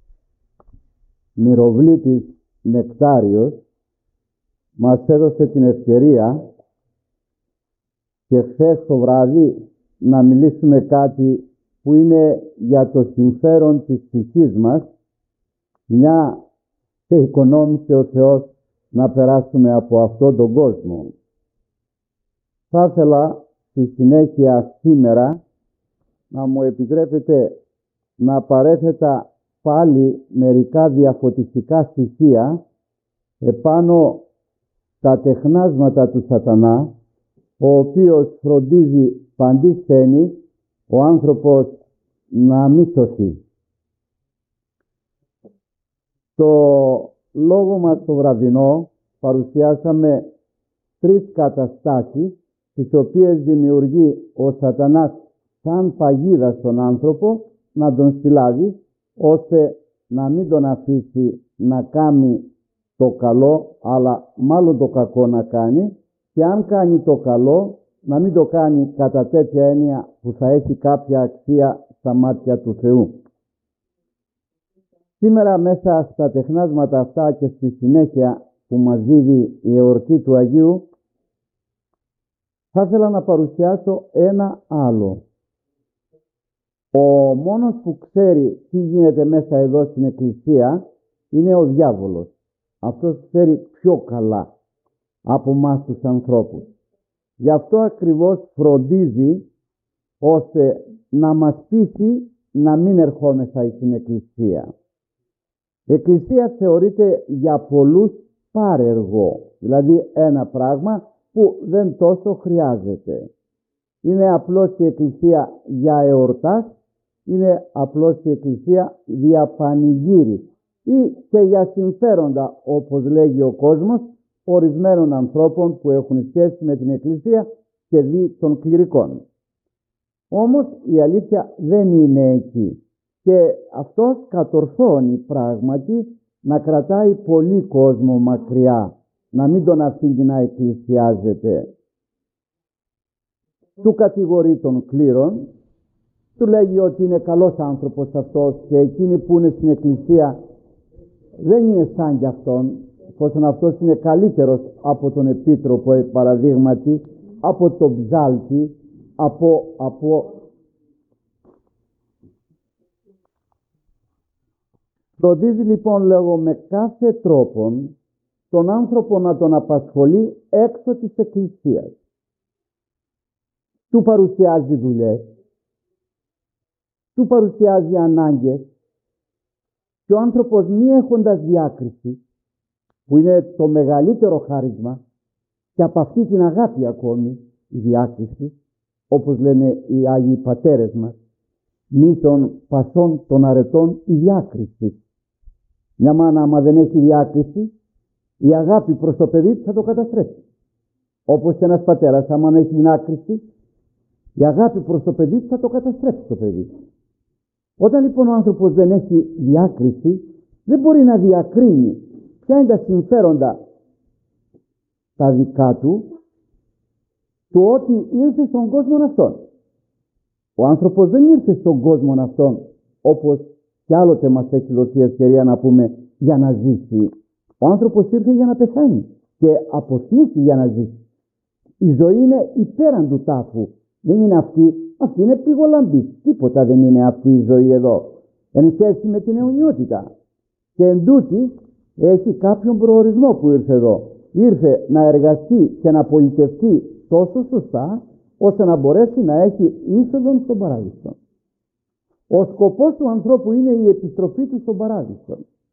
[SPEAKER 2] Μυροβλήτης Νεκτάριος μας έδωσε την ευκαιρία και χθες το βράδυ να μιλήσουμε κάτι που είναι για το συμφέρον της ψυχής μας, μια και οικονόμησε ο Θεός να περάσουμε από αυτόν τον κόσμο. Θα ήθελα στη συνέχεια σήμερα να μου επιτρέπετε να παρέθετα πάλι μερικά διαφωτιστικά στοιχεία επάνω τα τεχνάσματα του σατανά, ο οποίος φροντίζει παντή σθένη ο άνθρωπος να μη σωθεί. Στο λόγο μας το βραδινό παρουσιάσαμε 3 καταστάσεις τις οποίες δημιουργεί ο σατανάς σαν παγίδα στον άνθρωπο να τον συλλάβει, ώστε να μην τον αφήσει να κάνει το καλό, αλλά μάλλον το κακό να κάνει, και αν κάνει το καλό να μην το κάνει κατά τέτοια έννοια που θα έχει κάποια αξία στα μάτια του Θεού. Σήμερα μέσα στα τεχνάσματα αυτά και στη συνέχεια που μας δίδει η εορτή του Αγίου, θα ήθελα να παρουσιάσω ένα άλλο. Ο μόνος που ξέρει τι γίνεται μέσα εδώ στην Εκκλησία είναι ο διάβολος. Αυτός ξέρει πιο καλά από μας τους ανθρώπους. Γι' αυτό ακριβώς φροντίζει ώστε να μας πείσει να μην ερχόμεθα στην Εκκλησία. Η Εκκλησία θεωρείται για πολλούς πάρεργο, δηλαδή ένα πράγμα που δεν τόσο χρειάζεται. Είναι απλώς η Εκκλησία για εορτάς, είναι απλώς η Εκκλησία για πανηγύρι ή και για συμφέροντα, όπως λέγει ο κόσμος, ορισμένων ανθρώπων που έχουν σχέση με την Εκκλησία και δι των κληρικών. Όμως η αλήθεια δεν είναι εκεί και αυτός κατορθώνει πράγματι να κρατάει πολύ κόσμο μακριά, να μην τον αφήνει να εκκλησιάζεται. Του κατηγορεί των κλήρων, του λέγει ότι είναι καλός άνθρωπος αυτός και εκείνοι που είναι στην Εκκλησία δεν είναι σαν κι αυτόν, εφόσον αυτός είναι καλύτερος από τον Επίτροπο, παραδείγματι, από τον Ψάλτη, Φροντίζει λοιπόν, λέγω, με κάθε τρόπον τον άνθρωπο να τον απασχολεί έξω της Εκκλησίας. Του παρουσιάζει δουλειές, του παρουσιάζει ανάγκες και ο άνθρωπος μη έχοντας διάκριση, που είναι το μεγαλύτερο χάρισμα, και από αυτή την αγάπη ακόμη η διάκριση, όπως λένε οι Άγιοι Πατέρες μας, μη των πασών των αρετών η διάκριση. Μια μάνα άμα δεν έχει διάκριση, η αγάπη προς το παιδί θα το καταστρέψει. Όπως και ένας πατέρας άμα δεν έχει διάκριση, η αγάπη προς το παιδί θα το καταστρέψει το παιδί. Όταν λοιπόν ο άνθρωπος δεν έχει διάκριση, δεν μπορεί να διακρίνει ποια είναι τα συμφέροντα τα δικά του ότι ήρθε στον κόσμο αυτόν. Ο άνθρωπος δεν ήρθε στον κόσμο αυτόν όπως κι άλλοτε μας έχει δοθεί ευκαιρία να πούμε για να ζήσει. Ο άνθρωπος ήρθε για να πεθάνει και αποσμίσει για να ζήσει. Η ζωή είναι υπέραν του τάφου. Δεν είναι αυτή είναι πηγολαμπή. Τίποτα δεν είναι αυτή η ζωή εδώ. Εν σχέση με την αιωνιότητα. Και εν τούτη έχει κάποιον προορισμό που ήρθε εδώ. Ήρθε να εργαστεί και να πολιτευτεί τόσο σωστά, ώστε να μπορέσει να έχει είσοδον στον παράδεισο. Ο σκοπός του ανθρώπου είναι η επιστροφή του στον παράδεισο.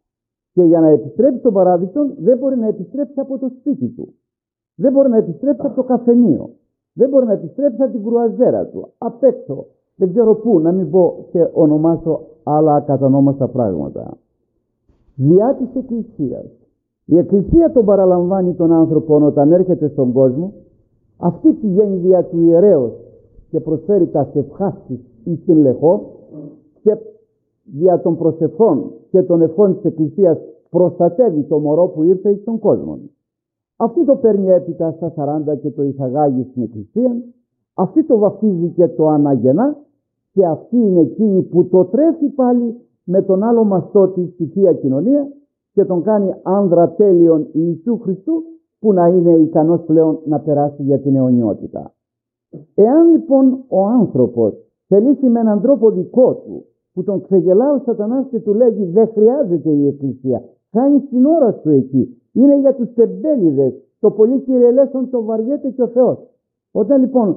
[SPEAKER 2] Και για να επιστρέψει στον παράδεισο δεν μπορεί να επιστρέψει από το σπίτι του. Δεν μπορεί να επιστρέψει από το καφενείο. Δεν μπορεί να επιστρέψει από την κρουαζέρα του. Απ' έξω. Δεν ξέρω πού, να μην πω και ονομάσω άλλα ακατανόμαστα πράγματα. Διά της Εκκλησίας. Η Εκκλησία τον παραλαμβάνει τον άνθρωπο όταν έρχεται στον κόσμο. Αυτή πηγαίνει δια του ιερέως και προσφέρει τα σευχάς της εις την λεχό, και δια των προσευχών και των ευχών της Εκκλησίας προστατεύει το μωρό που ήρθε εις τον κόσμο. Αυτή το παίρνει έπειτα στα 40 και το εισαγάγει στην Εκκλησία. Αυτή το βαφτίζει και το αναγεννά, και αυτή είναι εκείνη που το τρέφει πάλι με τον άλλο μαστό της στη Θεία Κοινωνία και τον κάνει άνδρα τέλειον Ιησού Χριστού, που να είναι ικανός πλέον να περάσει για την αιωνιότητα. Εάν λοιπόν ο άνθρωπος θελήσει με έναν τρόπο δικό του, που τον ξεγελά ο Σατανάς και του λέγει δεν χρειάζεται η Εκκλησία, κάνει την ώρα σου εκεί, είναι για τους τεμπέληδες, το πολύ κυριελέσον το βαριέται και ο Θεός. Όταν λοιπόν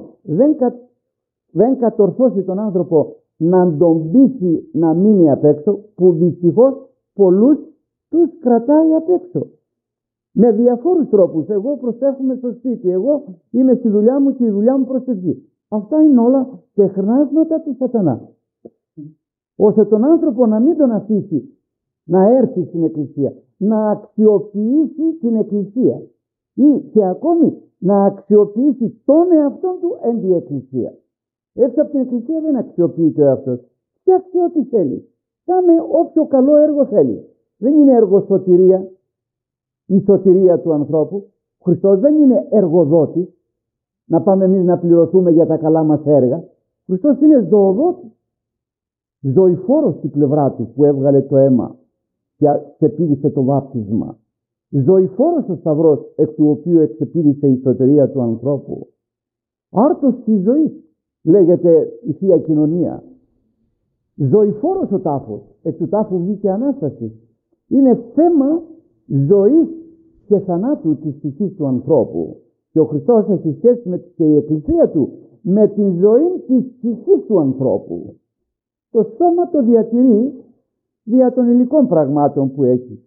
[SPEAKER 2] δεν κατορθώσει τον άνθρωπο να τον πείσει να μείνει απ' έξω, που δυστυχώς πολλούς τους κρατάει απ' έξω. Με διαφόρους τρόπους. Εγώ προσέχομαι στο σπίτι, εγώ είμαι στη δουλειά μου και η δουλειά μου προσευχή. Αυτά είναι όλα τεχνάσματα του Σατανά. Ώστε τον άνθρωπο να μην τον αφήσει να έρθει στην Εκκλησία, να αξιοποιήσει την Εκκλησία ή και ακόμη να αξιοποιήσει τον εαυτό του εν τη Εκκλησία. Έτσι από την Εκκλησία δεν αξιοποιείται ο εαυτός. Φτιάξε ό,τι θέλει. Κάνε όποιο καλό έργο θέλει. Δεν είναι έργο σωτηρία, η σωτηρία του ανθρώπου. Ο Χριστός δεν είναι εργοδότης, να πάμε εμείς να πληρωθούμε για τα καλά μας έργα. Ο Χριστός είναι ζωοδότης. Ζωηφόρος στην πλευρά του που έβγαλε το αίμα και ξεπήδησε το βάπτισμα. Ζωηφόρος ο Σταυρός εκ του οποίου εξεπήδησε η σωτηρία του ανθρώπου. Άρτος της ζωής λέγεται η Θεία Κοινωνία. Ζωηφόρος ο τάφος, εκ του τάφου βγήκε Ανάσταση. Είναι θέμα ζωής και θανάτου της ψυχής του ανθρώπου. Και ο Χριστός έχει σχέση και η Εκκλησία του με την ζωή της ψυχής του ανθρώπου. Το σώμα το διατηρεί δια των υλικών πραγμάτων που έχει.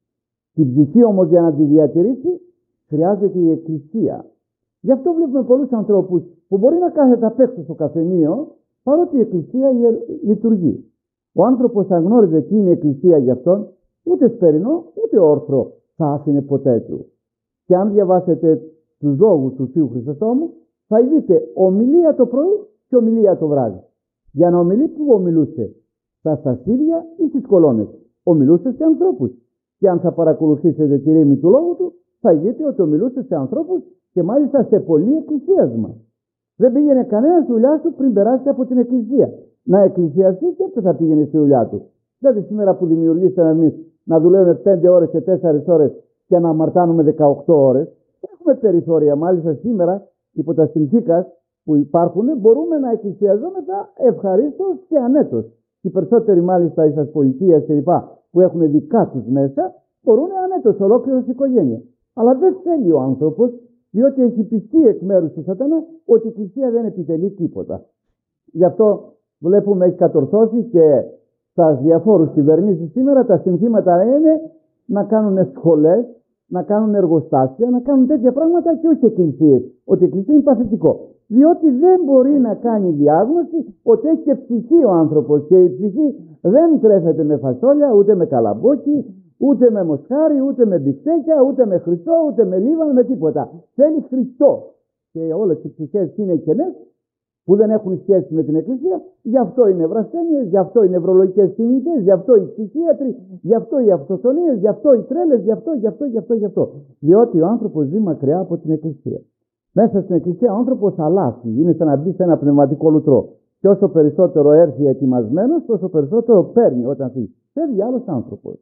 [SPEAKER 2] Την ψυχή όμως για να τη διατηρήσει χρειάζεται η Εκκλησία. Γι' αυτό βλέπουμε πολλούς ανθρώπους που μπορεί να κάθεται απ' έξω στο καφενείο, παρότι η Εκκλησία λειτουργεί. Ο άνθρωπος θα γνώριζε τι είναι η Εκκλησία για αυτόν, ούτε σπερινό ούτε όρθρο θα άφηνε ποτέ του. Και αν διαβάσετε τους λόγους του Θείου Χρυσοστόμου, θα δείτε ομιλία το πρωί και ομιλία το βράδυ. Για να ομιλεί, που ομιλούσε? Στα στασίδια ή στις κολόνες? Ομιλούσε σε ανθρώπους. Και αν θα παρακολουθήσετε τη ρήμη του λόγου του, θα δείτε ότι ομιλούσε σε ανθρώπους και μάλιστα σε πολύ εκκλησίασμα. Δεν πήγαινε κανένα στη δουλειά του πριν περάσει από την Εκκλησία. Να εκκλησιαστεί και έπειτα θα πήγαινε στη δουλειά του. Δηλαδή σήμερα που δημιουργήσαμε εμείς να δουλεύουμε 5 ώρες και 4 ώρες και να αμαρτάνουμε 18 ώρες, έχουμε περιθώρια. Μάλιστα σήμερα, υπό τα συνθήκας που υπάρχουν, μπορούμε να εκκλησιαζόμεθα ευχαρίστως και ανέτος. Οι περισσότεροι μάλιστα εις πολιτείας κλπ. Που έχουν δικά τους μέσα, μπορούν ανέτος ολόκληρος οικογένεια. Αλλά δεν θέλει ο άνθρωπος, διότι έχει πιστεί εκ μέρους του Σατανά ότι η Εκκλησία δεν επιτελεί τίποτα. Γι' αυτό βλέπουμε έχει κατορθώσει και στα διαφόρους κυβερνήσεις σήμερα τα συνθήματα είναι να κάνουν σχολές, να κάνουν εργοστάσια, να κάνουν τέτοια πράγματα και όχι εκκλησίες. Ότι η Εκκλησία είναι παθητικό. Διότι δεν μπορεί να κάνει διάγνωση ότι έχει και ψυχή ο άνθρωπος και η ψυχή δεν τρέφεται με φασόλια, ούτε με καλαμπόκι, ούτε με μοσχάρι, ούτε με μπιφτέκια, ούτε με Χριστό, ούτε με λίβαν, με τίποτα. Θέλει Χριστό. Και όλες οι ψυχές είναι κενές που δεν έχουν σχέση με την Εκκλησία. Γι' αυτό είναι βρασθένειες, γι' αυτό οι νευρολογικές συνήθειες, γι' αυτό οι ψυχίατροι, γι' αυτό οι αυτοκτονίες, γι' αυτό οι τρέλες, γι' αυτό. Διότι ο άνθρωπος ζει μακριά από την Εκκλησία. Μέσα στην Εκκλησία ο άνθρωπος αλλάζει, είναι σαν να μπει σε ένα πνευματικό λουτρό. Και όσο περισσότερο έρθει ετοιμασμένος, τόσο περισσότερο παίρνει όταν φύγει. Φεύγει άλλος άνθρωπος.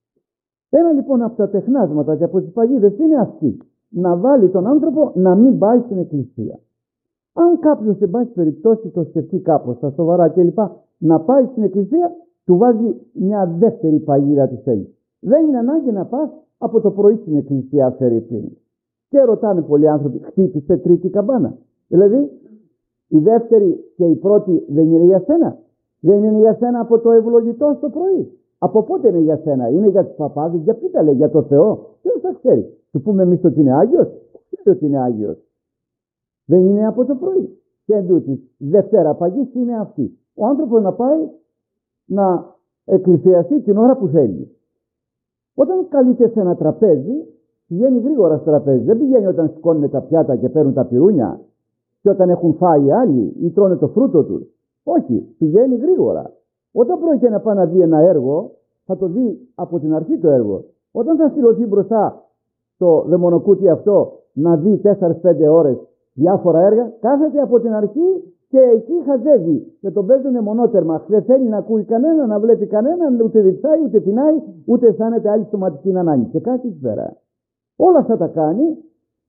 [SPEAKER 2] Ένα λοιπόν από τα τεχνάσματα και από τις παγίδες είναι αυτή. Να βάλει τον άνθρωπο να μην πάει στην Εκκλησία. Αν κάποιος σε πάση περιπτώσει το σκεφτεί κάπως στα σοβαρά κλπ. Να πάει στην Εκκλησία, του βάζει μια δεύτερη παγίδα του θέλει. Δεν είναι ανάγκη να πας από το πρωί στην Εκκλησία φερειπίν. Και ρωτάνε πολλοί άνθρωποι, χτύπησε τρίτη καμπάνα? Δηλαδή, η δεύτερη και η πρώτη δεν είναι για σένα? Δεν είναι για σένα από το ευλογητό στο πρωί? Από πότε είναι για σένα? Είναι για τους παπάδες? Για ποιοι τα λέει? Για το Θεό? Ποιος θα ξέρει? Του πούμε εμείς ότι είναι Άγιος? Όχι ότι είναι Άγιος. Δεν είναι από το πρωί. Και εντούτοις Δευτέρα Παγής είναι αυτή. Ο άνθρωπος να πάει να εκκλησιαστεί την ώρα που θέλει. Όταν καλείται σε ένα τραπέζι, πηγαίνει γρήγορα στο τραπέζι. Δεν πηγαίνει όταν σηκώνουν τα πιάτα και παίρνουν τα πυρούνια και όταν έχουν φάει άλλοι ή τρώνε το φρούτο τους. Όχι, πηγαίνει γρήγορα. Όταν πρόκειται να πάει να δει ένα έργο, θα το δει από την αρχή το έργο. Όταν θα στηρωθεί μπροστά στο δαιμονοκούτι αυτό να δει 4-5 ώρες διάφορα έργα, κάθεται από την αρχή και εκεί χαζεύει και τον παίζουνε μονότερμα. Δεν θέλει να ακούει κανένα, να βλέπει κανέναν, ούτε διψάει, ούτε πεινάει, ούτε αισθάνεται άλλη στοματική ανάγκη. Και κάτι πέρα. Όλα αυτά τα κάνει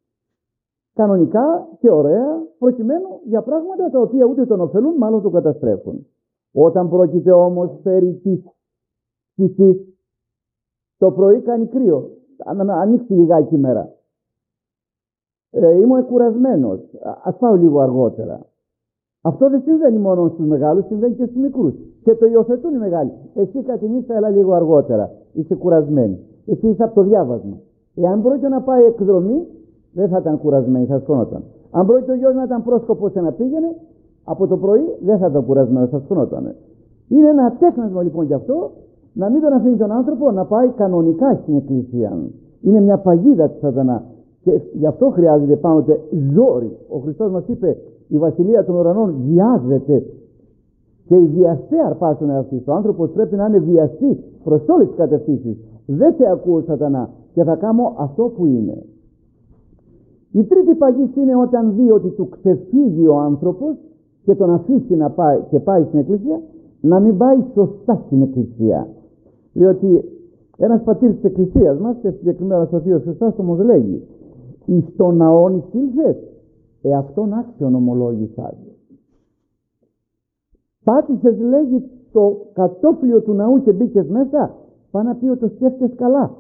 [SPEAKER 2] κανονικά και ωραία, προκειμένου για πράγματα τα οποία ούτε τον ωφελούν, μάλλον τον καταστρέφουν. Όταν πρόκειται όμως περί της ψυχής, το πρωί κάνει κρύο, ανοίξει λιγάκι η μέρα. Είμαι κουρασμένος, ας πάω λίγο αργότερα. Αυτό δεν συμβαίνει μόνο στους μεγάλους, συμβαίνει και στους μικρούς. Και το υιοθετούν οι μεγάλοι. Εσύ κάτι νύχτα, έλα λίγο αργότερα. Είσαι κουρασμένη. Εσύ είσαι από το διάβασμα. Εάν πρόκειται να πάει εκδρομή, δεν θα ήταν κουρασμένη, θα σκονόταν. Αν πρόκειται ο γιος να ήταν πρόσκοπος και να πήγαινε, από το πρωί δεν θα ήταν κουρασμένο, θα σκονόταν. Είναι ένα τέχνασμα λοιπόν γι' αυτό, να μην τον αφήνει τον άνθρωπο να πάει κανονικά στην εκκλησία. Είναι μια παγίδα του σατανά. Και γι' αυτό χρειάζεται πάντοτε ζόρι. Ο Χριστός μας είπε, η βασιλεία των ουρανών βιάζεται και οι βιαστές αρπάσουν αυτοί. Ο άνθρωπος πρέπει να είναι βιαστή προς όλες τις κατευθύνσεις. Δεν σε ακούω σατανά και θα κάνω αυτό που είναι. Η τρίτη παγής είναι όταν δει ότι του ξεφύγει ο άνθρωπος και τον αφήσει να πάει και πάει στην εκκλησία, να μην πάει σωστά στην εκκλησία. Διότι ένας πατήρ της εκκλησίας μας, και συγκεκριμένα ο Θείος Χρυσόστομος, λέγει: «Εις τον ναόν εισήλθες, αυτόν άξιον ομολόγησας». Πάτησες, λέγει, το κατόφλιο του ναού και μπήκες μέσα, πάει να πει ότι το σκέφτεσαι καλά.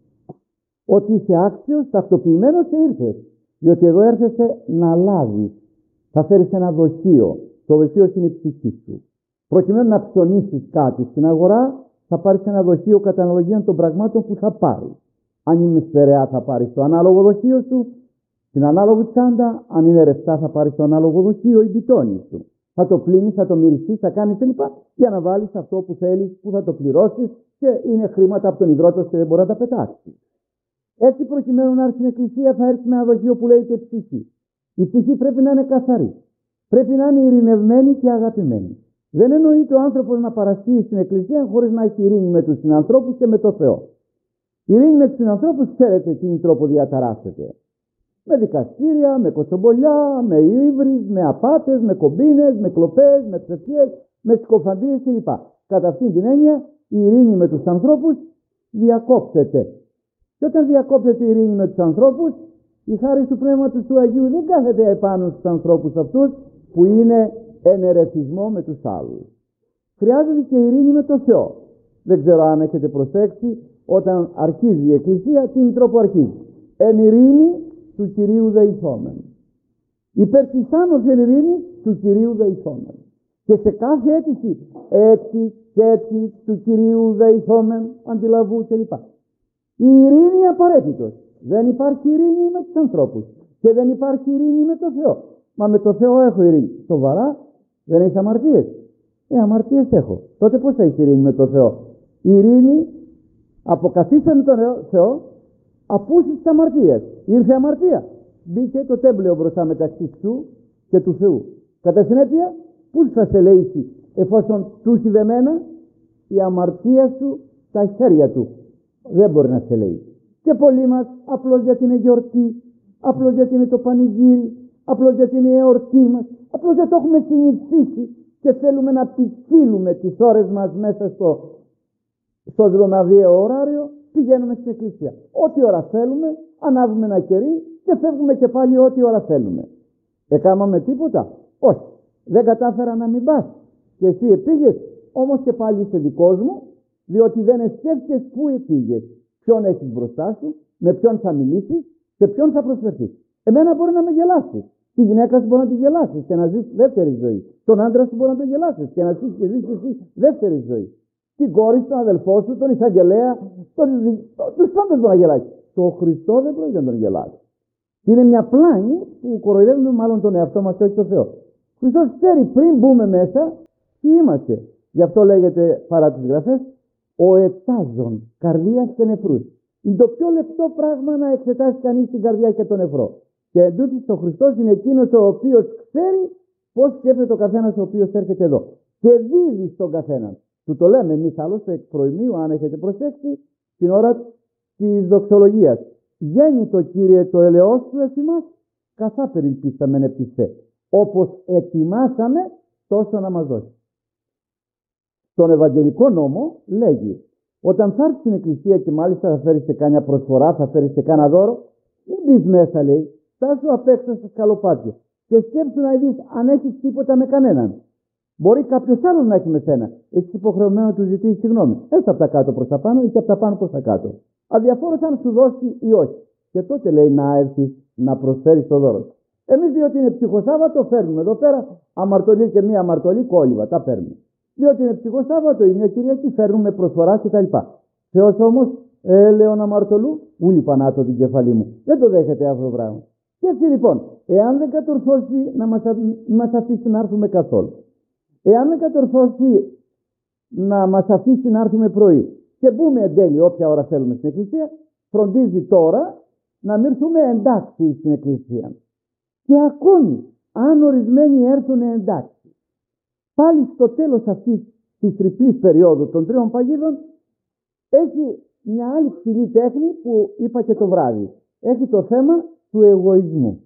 [SPEAKER 2] Ότι είσαι άξιος, τακτοποιημένος και ήρθες. Διότι εδώ έρχεσαι να λάβεις. Θα φέρεις ένα δοχείο. Το δοχείο είναι η ψυχή σου. Προκειμένου να ψωνίσεις κάτι στην αγορά, θα πάρεις ένα δοχείο κατά αναλογία των πραγμάτων που θα πάρεις. Αν είναι στερεά, θα πάρεις το ανάλογο δοχείο σου, την ανάλογη τσάντα. Αν είναι ρευστά, θα πάρεις το ανάλογο δοχείο ή μπιτόνι σου. Θα το πλύνεις, θα το μυριστείς, θα κάνεις κλπ. Για να βάλεις αυτό που θέλεις, που θα το πληρώσεις, και είναι χρήματα από τον υδρότο και δεν μπορεί να τα πετάξει. Έτσι, προκειμένου να έρθει στην εκκλησία, θα έρθει με ένα δοχείο που λέγεται ψυχή. Η ψυχή πρέπει να είναι καθαρή. Πρέπει να είναι ειρηνευμένη και αγαπημένη. Δεν εννοείται ο άνθρωπος να παραστεί στην εκκλησία χωρίς να έχει ειρήνη με τους συνανθρώπους και με το Θεό. Η ειρήνη με τους συνανθρώπους, ξέρετε τι τρόπο διαταράσσεται. Με δικαστήρια, με κοτσομπολιά, με ύβρις, με απάτες, με κομπίνες, με κλοπές, με ψευτιές, με συκοφαντίες κλπ. Κατά αυτήν την έννοια, η ειρήνη με τους ανθρώπους διακόπτεται. Και όταν διακόπτεται η ειρήνη με τους ανθρώπους, η χάρη του Πνεύματος του Αγίου δεν κάθεται επάνω στους ανθρώπους αυτούς που είναι εν ερεθισμό με τους άλλους. Χρειάζεται και ειρήνη με το Θεό. Δεν ξέρω αν έχετε προσέξει, όταν αρχίζει η Εκκλησία, τι τρόπο αρχίζει? Εν ειρήνη του Κυρίου δεηθόμεν. Υπέρ της άνωθεν ειρήνης του Κυρίου δεηθόμεν. Και σε κάθε αίτηση, έτσι και έτσι του Κυρίου δεηθόμεν, αντιλαβού κλπ. Η ειρήνη είναι απαραίτητος. Δεν υπάρχει ειρήνη με τους ανθρώπους και δεν υπάρχει ειρήνη με το Θεό. Μα με το Θεό έχω ειρήνη. Σοβαρά? Δεν έχεις αμαρτίες? Αμαρτίες έχω. Τότε πώς θα έχεις ειρήνη με το Θεό? Η ειρήνη αποκαθίσαμε τον Θεό, απούσεις τις αμαρτίες. Ήρθε αμαρτία, μπήκε το τέμπλεο μπροστά μεταξύ σου και του Θεού. Κατά συνέπεια, πού θα σε ελέγξει εφόσον του έχει δεμένα η αμαρτία σου στα χέρια του? Δεν μπορεί να σε λέει. Και πολλοί μας απλώς γιατί είναι γιορτή, απλώς γιατί είναι το πανηγύρι, απλώς γιατί είναι η εορτή μας, απλώς γιατί το έχουμε συνηθίσει και θέλουμε να ποικίλουμε τις ώρες μας μέσα στο εβδομαδιαίο ωράριο, πηγαίνουμε στην εκκλησία. Ό,τι ώρα θέλουμε, ανάβουμε ένα κερί και φεύγουμε και πάλι ό,τι ώρα θέλουμε. Έκαναμε τίποτα? Όχι. Δεν κατάφερα να μην πας. Και εσύ πήγες, όμως και πάλι είσαι δικός μου, διότι δεν σκέφτηκες πού πήγες, ποιον έχεις μπροστά σου, με ποιον θα μιλήσεις, σε ποιον θα προσφερθείς. Εμένα μπορεί να με γελάσεις. Τη γυναίκα σου μπορεί να τη γελάσεις και να ζήσεις δεύτερη ζωή. Τον άντρα σου μπορεί να τον γελάσεις και να ζήσεις εσύ δεύτερη ζωή. την κόρη του, τον αδελφό σου, τον εισαγγελέα, τους πάντες τον αγελάσει. Το Χριστό δεν πρόκειται να τον γελάσει. Είναι μια πλάνη που κοροϊδεύουμε μάλλον τον εαυτό μας και όχι τον Θεό. Ο Χριστός ξέρει πριν μπούμε μέσα τι είμαστε. Γι' αυτό λέγεται παρά τις γραφές ο ετάζων καρδίας και νεφρούς. Είναι το πιο λεπτό πράγμα να εξετάσει κανείς την καρδιά και τον νεφρό. Και εντούτοις ο Χριστός είναι εκείνος ο οποίος ξέρει πώς σκέφτεται ο καθένας ο οποίος έρχεται εδώ. Και δίδει στον καθέναν. Του το λέμε εμείς άλλωστε εκ προημίου, αν έχετε προσέξει, την ώρα της δοξολογίας. Γέννητο Κύριε το ελεός σου εσήμας, καθά περιλπίσταμεν επιστέ. Όπως ετοιμάσαμε, τόσο να μας δώσει. Στον Ευαγγελικό νόμο λέγει, όταν θα έρθει στην εκκλησία και μάλιστα θα φέρεις και κάμια προσφορά, θα φέρεις και κάνα δώρο, μην μπεις μέσα, λέει, στάσου απ' έξω στα σκαλοπάτια και σκέψου να δεις αν έχεις τίποτα με κανέναν. Μπορεί κάποιος άλλος να έχει με σένα. Έχεις υποχρεωμένο να του ζητήσεις συγγνώμη. Έτσι από τα κάτω προς τα πάνω ή και από τα πάνω προς τα κάτω. Αδιαφόρος αν σου δώσει ή όχι. Και τότε λέει να έρθεις να προσφέρεις το δώρο. Εμείς διότι είναι ψυχοσάββατο φέρνουμε εδώ πέρα αμαρτωλή και μία αμαρτωλή κόλληβα. Τα παίρνουμε. Διότι είναι ψυχοσάββατο ή μια Κυριακή φέρνουμε προσφορά κτλ. Θεός όμως έλεον αμαρτωλού, ούλη πανάτο την κεφαλή μου. Δεν το δέχεται αυτό το πράγμα. Και έτσι λοιπόν, εάν δεν κατορθώσει να μας αφήσει να έρθουμε καθόλου. Εάν δεν κατορθώσει να μας αφήσει να έρθουμε πρωί και μπούμε εν τέλει όποια ώρα θέλουμε στην εκκλησία, φροντίζει τώρα να μην έρθουμε εντάξει στην εκκλησία. Και ακόμη, αν ορισμένοι έρθουν εντάξει, πάλι στο τέλος αυτής της τριπλής περίοδου των τριών παγίδων, έχει μια άλλη ψηλή τέχνη που είπα και το βράδυ. Έχει το θέμα του εγωισμού.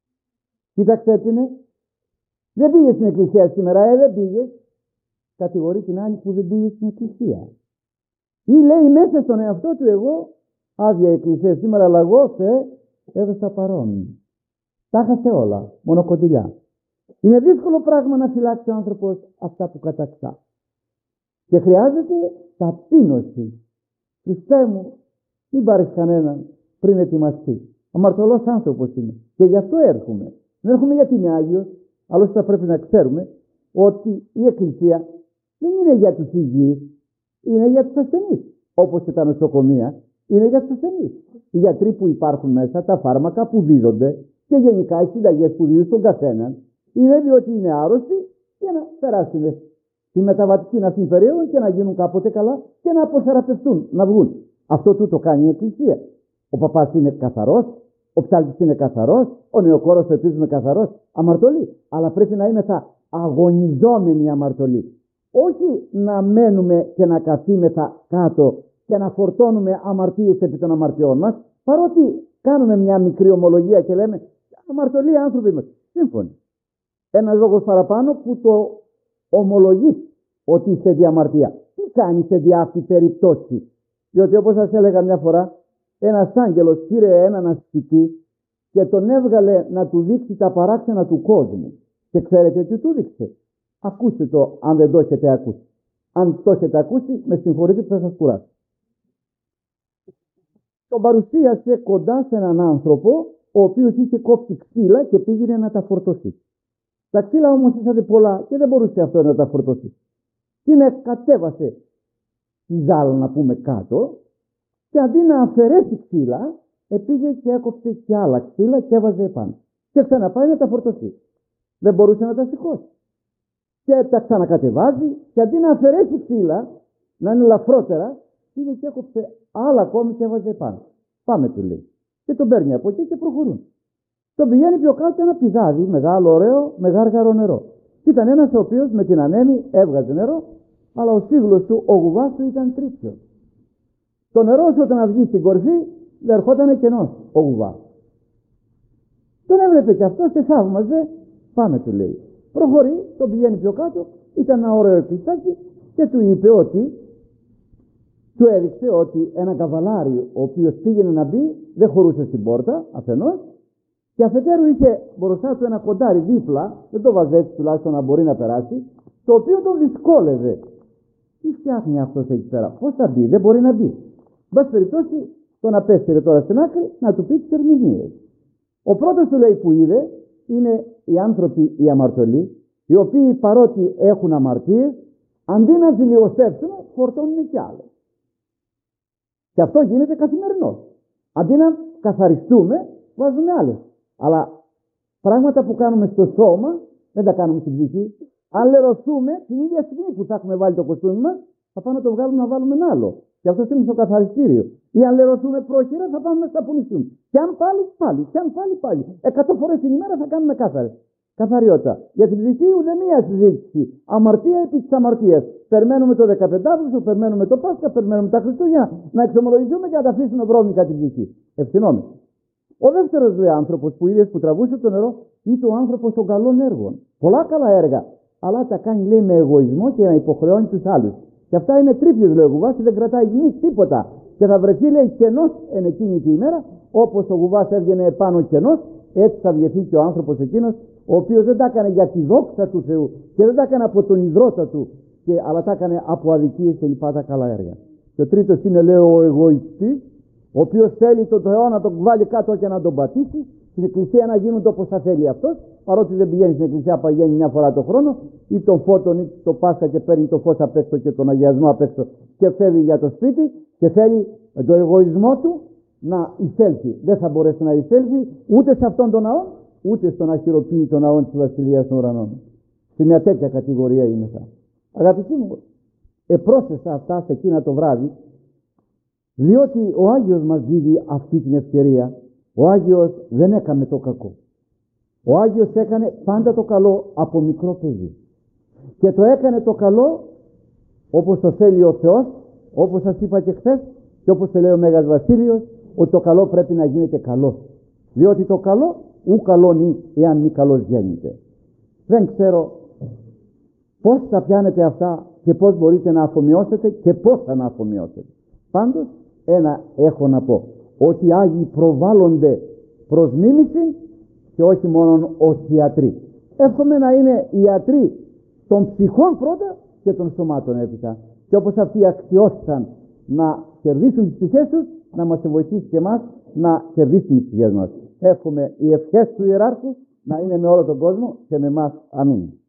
[SPEAKER 2] Κοίταξε τι είναι. Δεν πήγε στην εκκλησία σήμερα, δεν πήγε. Κατηγορεί την άλλη που δεν πήγε στην εκκλησία. Ή λέει μέσα στον εαυτό του εγώ, άδεια εκκλησία σήμερα, αλλά εγώ έδωσα παρόν. Τα έχασε όλα, μόνο κοντιλιά. Είναι δύσκολο πράγμα να φυλάξει ο άνθρωπος αυτά που κατακτά. Και χρειάζεται ταπείνωση. Χριστέ μου, μην πάρεις κανέναν πριν ετοιμαστεί. Αμαρτωλός άνθρωπος είμαι. Και γι' αυτό έρχομαι. Δεν έρχομαι γιατί είμαι Άγιος. Άλλωστε θα πρέπει να ξέρουμε ότι η εκκλησία δεν είναι για τους υγιείς, είναι για τους ασθενείς. Όπως και τα νοσοκομεία είναι για τους ασθενείς. Οι γιατροί που υπάρχουν μέσα, τα φάρμακα που δίδονται και γενικά οι συνταγές που δίδουν στον καθέναν είναι διότι είναι άρρωστοι για να περάσουν τη μεταβατική αυτή περίοδο και να γίνουν κάποτε καλά και να αποθεραπευτούν, να βγουν. Αυτό τούτο κάνει η εκκλησία. Ο παπάς είναι καθαρός, ο ψάλτης είναι καθαρός, ο νεοκόρος επίσης είναι καθαρός, αμαρτωλή. Αλλά πρέπει να είμαστε αγωνιζόμενοι αμαρτωλοί. Όχι να μένουμε και να καθήμεθα κάτω και να φορτώνουμε αμαρτίες επί των αμαρτιών μας, παρότι κάνουμε μια μικρή ομολογία και λέμε αμαρτωλοί άνθρωποι είμαστε. Σύμφωνοι. Ένας λόγος παραπάνω που το ομολογείς ότι είσαι διαμαρτία. Τι κάνει σε διάφορη περιπτώση. Διότι όπως σας έλεγα μια φορά, ένας άγγελος πήρε έναν ασκητή και τον έβγαλε να του δείξει τα παράξενα του κόσμου. Και ξέρετε τι του δείξε. Ακούστε το αν δεν το έχετε ακούσει. Αν το έχετε ακούσει, με συγχωρείτε που θα σας κουράσω. Τον παρουσίασε κοντά σε έναν άνθρωπο ο οποίος είχε κόψει ξύλα και πήγαινε να τα φορτώσει. Τα ξύλα όμως ήσατε πολλά και δεν μπορούσε αυτό να τα φορτώσει. Την κατέβασε τη ζάλα να πούμε κάτω και αντί να αφαιρέσει ξύλα πήγε και έκοψε και άλλα ξύλα και έβαζε επάνω. Και ξαναπάει να τα φορτώσει. Δεν μπορούσε να τα σηκώσει. Και τα ξανακατεβάζει και αντί να αφαιρέσει ξύλα να είναι ελαφρότερα πήγε και έκοψε άλλα ακόμη και έβαζε επάνω. Πάμε του λέει. Και τον παίρνει από εκεί και προχωρούν. Τον πηγαίνει πιο κάτω ένα πηδάδι, μεγάλο, ωραίο, με γάργαρο νερό. Και ήταν ένας ο οποίος με την ανέμη έβγαζε νερό, αλλά ο στίβλος του, ο γουβάς του ήταν τρίψιος. Το νερό όταν βγει στην κορφή, δεν ερχότανε κενός ο γουβάς. Τον έβλεπε και αυτό και θαύμαζε, πάμε του λέει. Προχωρεί, τον πηγαίνει πιο κάτω, ήταν ένα ωραίο επιστάκι και του είπε ότι, του έδειξε ότι ένα καβαλάρι ο οποίος πήγαινε να μπει, δεν χωρούσε στην πόρτα αφενός, και αφετέρου είχε μπροστά του ένα κοντάρι δίπλα, δεν το βάζε έτσι τουλάχιστον να μπορεί να περάσει, το οποίο τον δυσκόλευε. Τι φτιάχνει αυτός εκεί πέρα, πώς θα μπει, δεν μπορεί να μπει. Μπας περιπτώσει τον απέστειλε τώρα στην άκρη να του πει τις ερμηνείες. Ο πρώτος του λέει που είδε είναι οι άνθρωποι οι αμαρτωλοί, οι οποίοι παρότι έχουν αμαρτίες, Αντί να ζηλιοστεύσουμε, φορτώνουν κι άλλες. Και αυτό γίνεται καθημερινώς. Αντί να καθαριστούμε, βάζουμε άλλες. Αλλά πράγματα που κάνουμε στο σώμα, δεν τα κάνουμε στην ψυχή. Αν λερωθούμε, την ίδια στιγμή που θα έχουμε βάλει το κοστούμι μας, θα πάμε να το βγάλουμε να βάλουμε ένα άλλο. Και αυτό είναι στο καθαριστήριο. Ή αν λερωθούμε πρόχειρα, θα πάμε να σαπονιστούμε. Και αν πάλι. Και αν πάλι. 100 φορές την ημέρα θα κάνουμε καθαριότητα. Για την ψυχή ούτε μία συζήτηση. Αμαρτία επί της αμαρτίας. Περιμένουμε το 15ο, περιμένουμε το Πάσχα, περιμένουμε τα Χριστούγεννα, να εξομολογηθούμε και να τα αφήσουμε βρώμικα την ψυχή. Ευθυνόμαστε. Ο δεύτερος λέει άνθρωπος που είδες που τραβούσε το νερό είναι ο άνθρωπος των καλών έργων. Πολλά καλά έργα. Αλλά τα κάνει λέει με εγωισμό και να υποχρεώνει τους άλλους. Και αυτά είναι τρίπλες λέει ο Γουβάς και δεν κρατάει τίποτα. Και θα βρεθεί λέει κενός εν εκείνη τη ημέρα, όπως ο Γουβάς έβγαινε επάνω κενός, έτσι θα βγεθεί και ο άνθρωπος εκείνος, ο οποίος δεν τα έκανε για τη δόξα του Θεού και δεν τα έκανε από τον ιδρώτα του, αλλά τα έκανε από αδικίες και λοιπά τα καλά έργα. Και ο τρίτος είναι λέει ο εγωιστής, ο οποίος θέλει τον Θεό να τον βάλει κάτω και να τον πατήσει, στην εκκλησία να γίνονται όπως θα θέλει αυτός, παρότι δεν πηγαίνει στην εκκλησία, πηγαίνει μια φορά το χρόνο, ή τον φώτον ή το Πάσχα και παίρνει το φως απ' έξω και τον αγιασμό απ' έξω και φεύγει για το σπίτι και θέλει το εγωισμό του να εισέλθει. Δεν θα μπορέσει να εισέλθει ούτε σε αυτόν τον ναό, ούτε στον αχυροποίητο ναό της Βασιλείας των Ουρανών. Σε μια τέτοια κατηγορία είναι θα. Αγαπητοί μου, επρόσθεσα αυτά σε εκείνα το βράδυ, διότι ο Άγιος μας δίδει αυτή την ευκαιρία. Ο Άγιος δεν έκανε το κακό. Ο Άγιος έκανε πάντα το καλό από μικρό παιδί. Και το έκανε το καλό όπως το θέλει ο Θεός, όπως σας είπα και χθες και όπως το λέει ο Μέγας Βασίλειος, ότι το καλό πρέπει να γίνεται καλό. Διότι το καλό ου καλόν εάν μη καλός γέννηται. Δεν ξέρω πώς θα πιάνετε αυτά και πώς μπορείτε να αφομοιώσετε και πώς θα να αφομοιώσετε. Πάντως ένα έχω να πω, ότι οι Άγιοι προβάλλονται προς μίμηση και όχι μόνο ως ιατροί. Εύχομαι να είναι ιατροί των ψυχών πρώτα και των σωμάτων έπειτα. Και όπως αυτοί αξιώσαν να κερδίσουν τις ψυχές τους, να μας βοηθήσει και εμάς να κερδίσουμε τις ψυχές μας. Εύχομαι οι ευχές του Ιεράρχου να είναι με όλο τον κόσμο και με εμάς. Αμήν.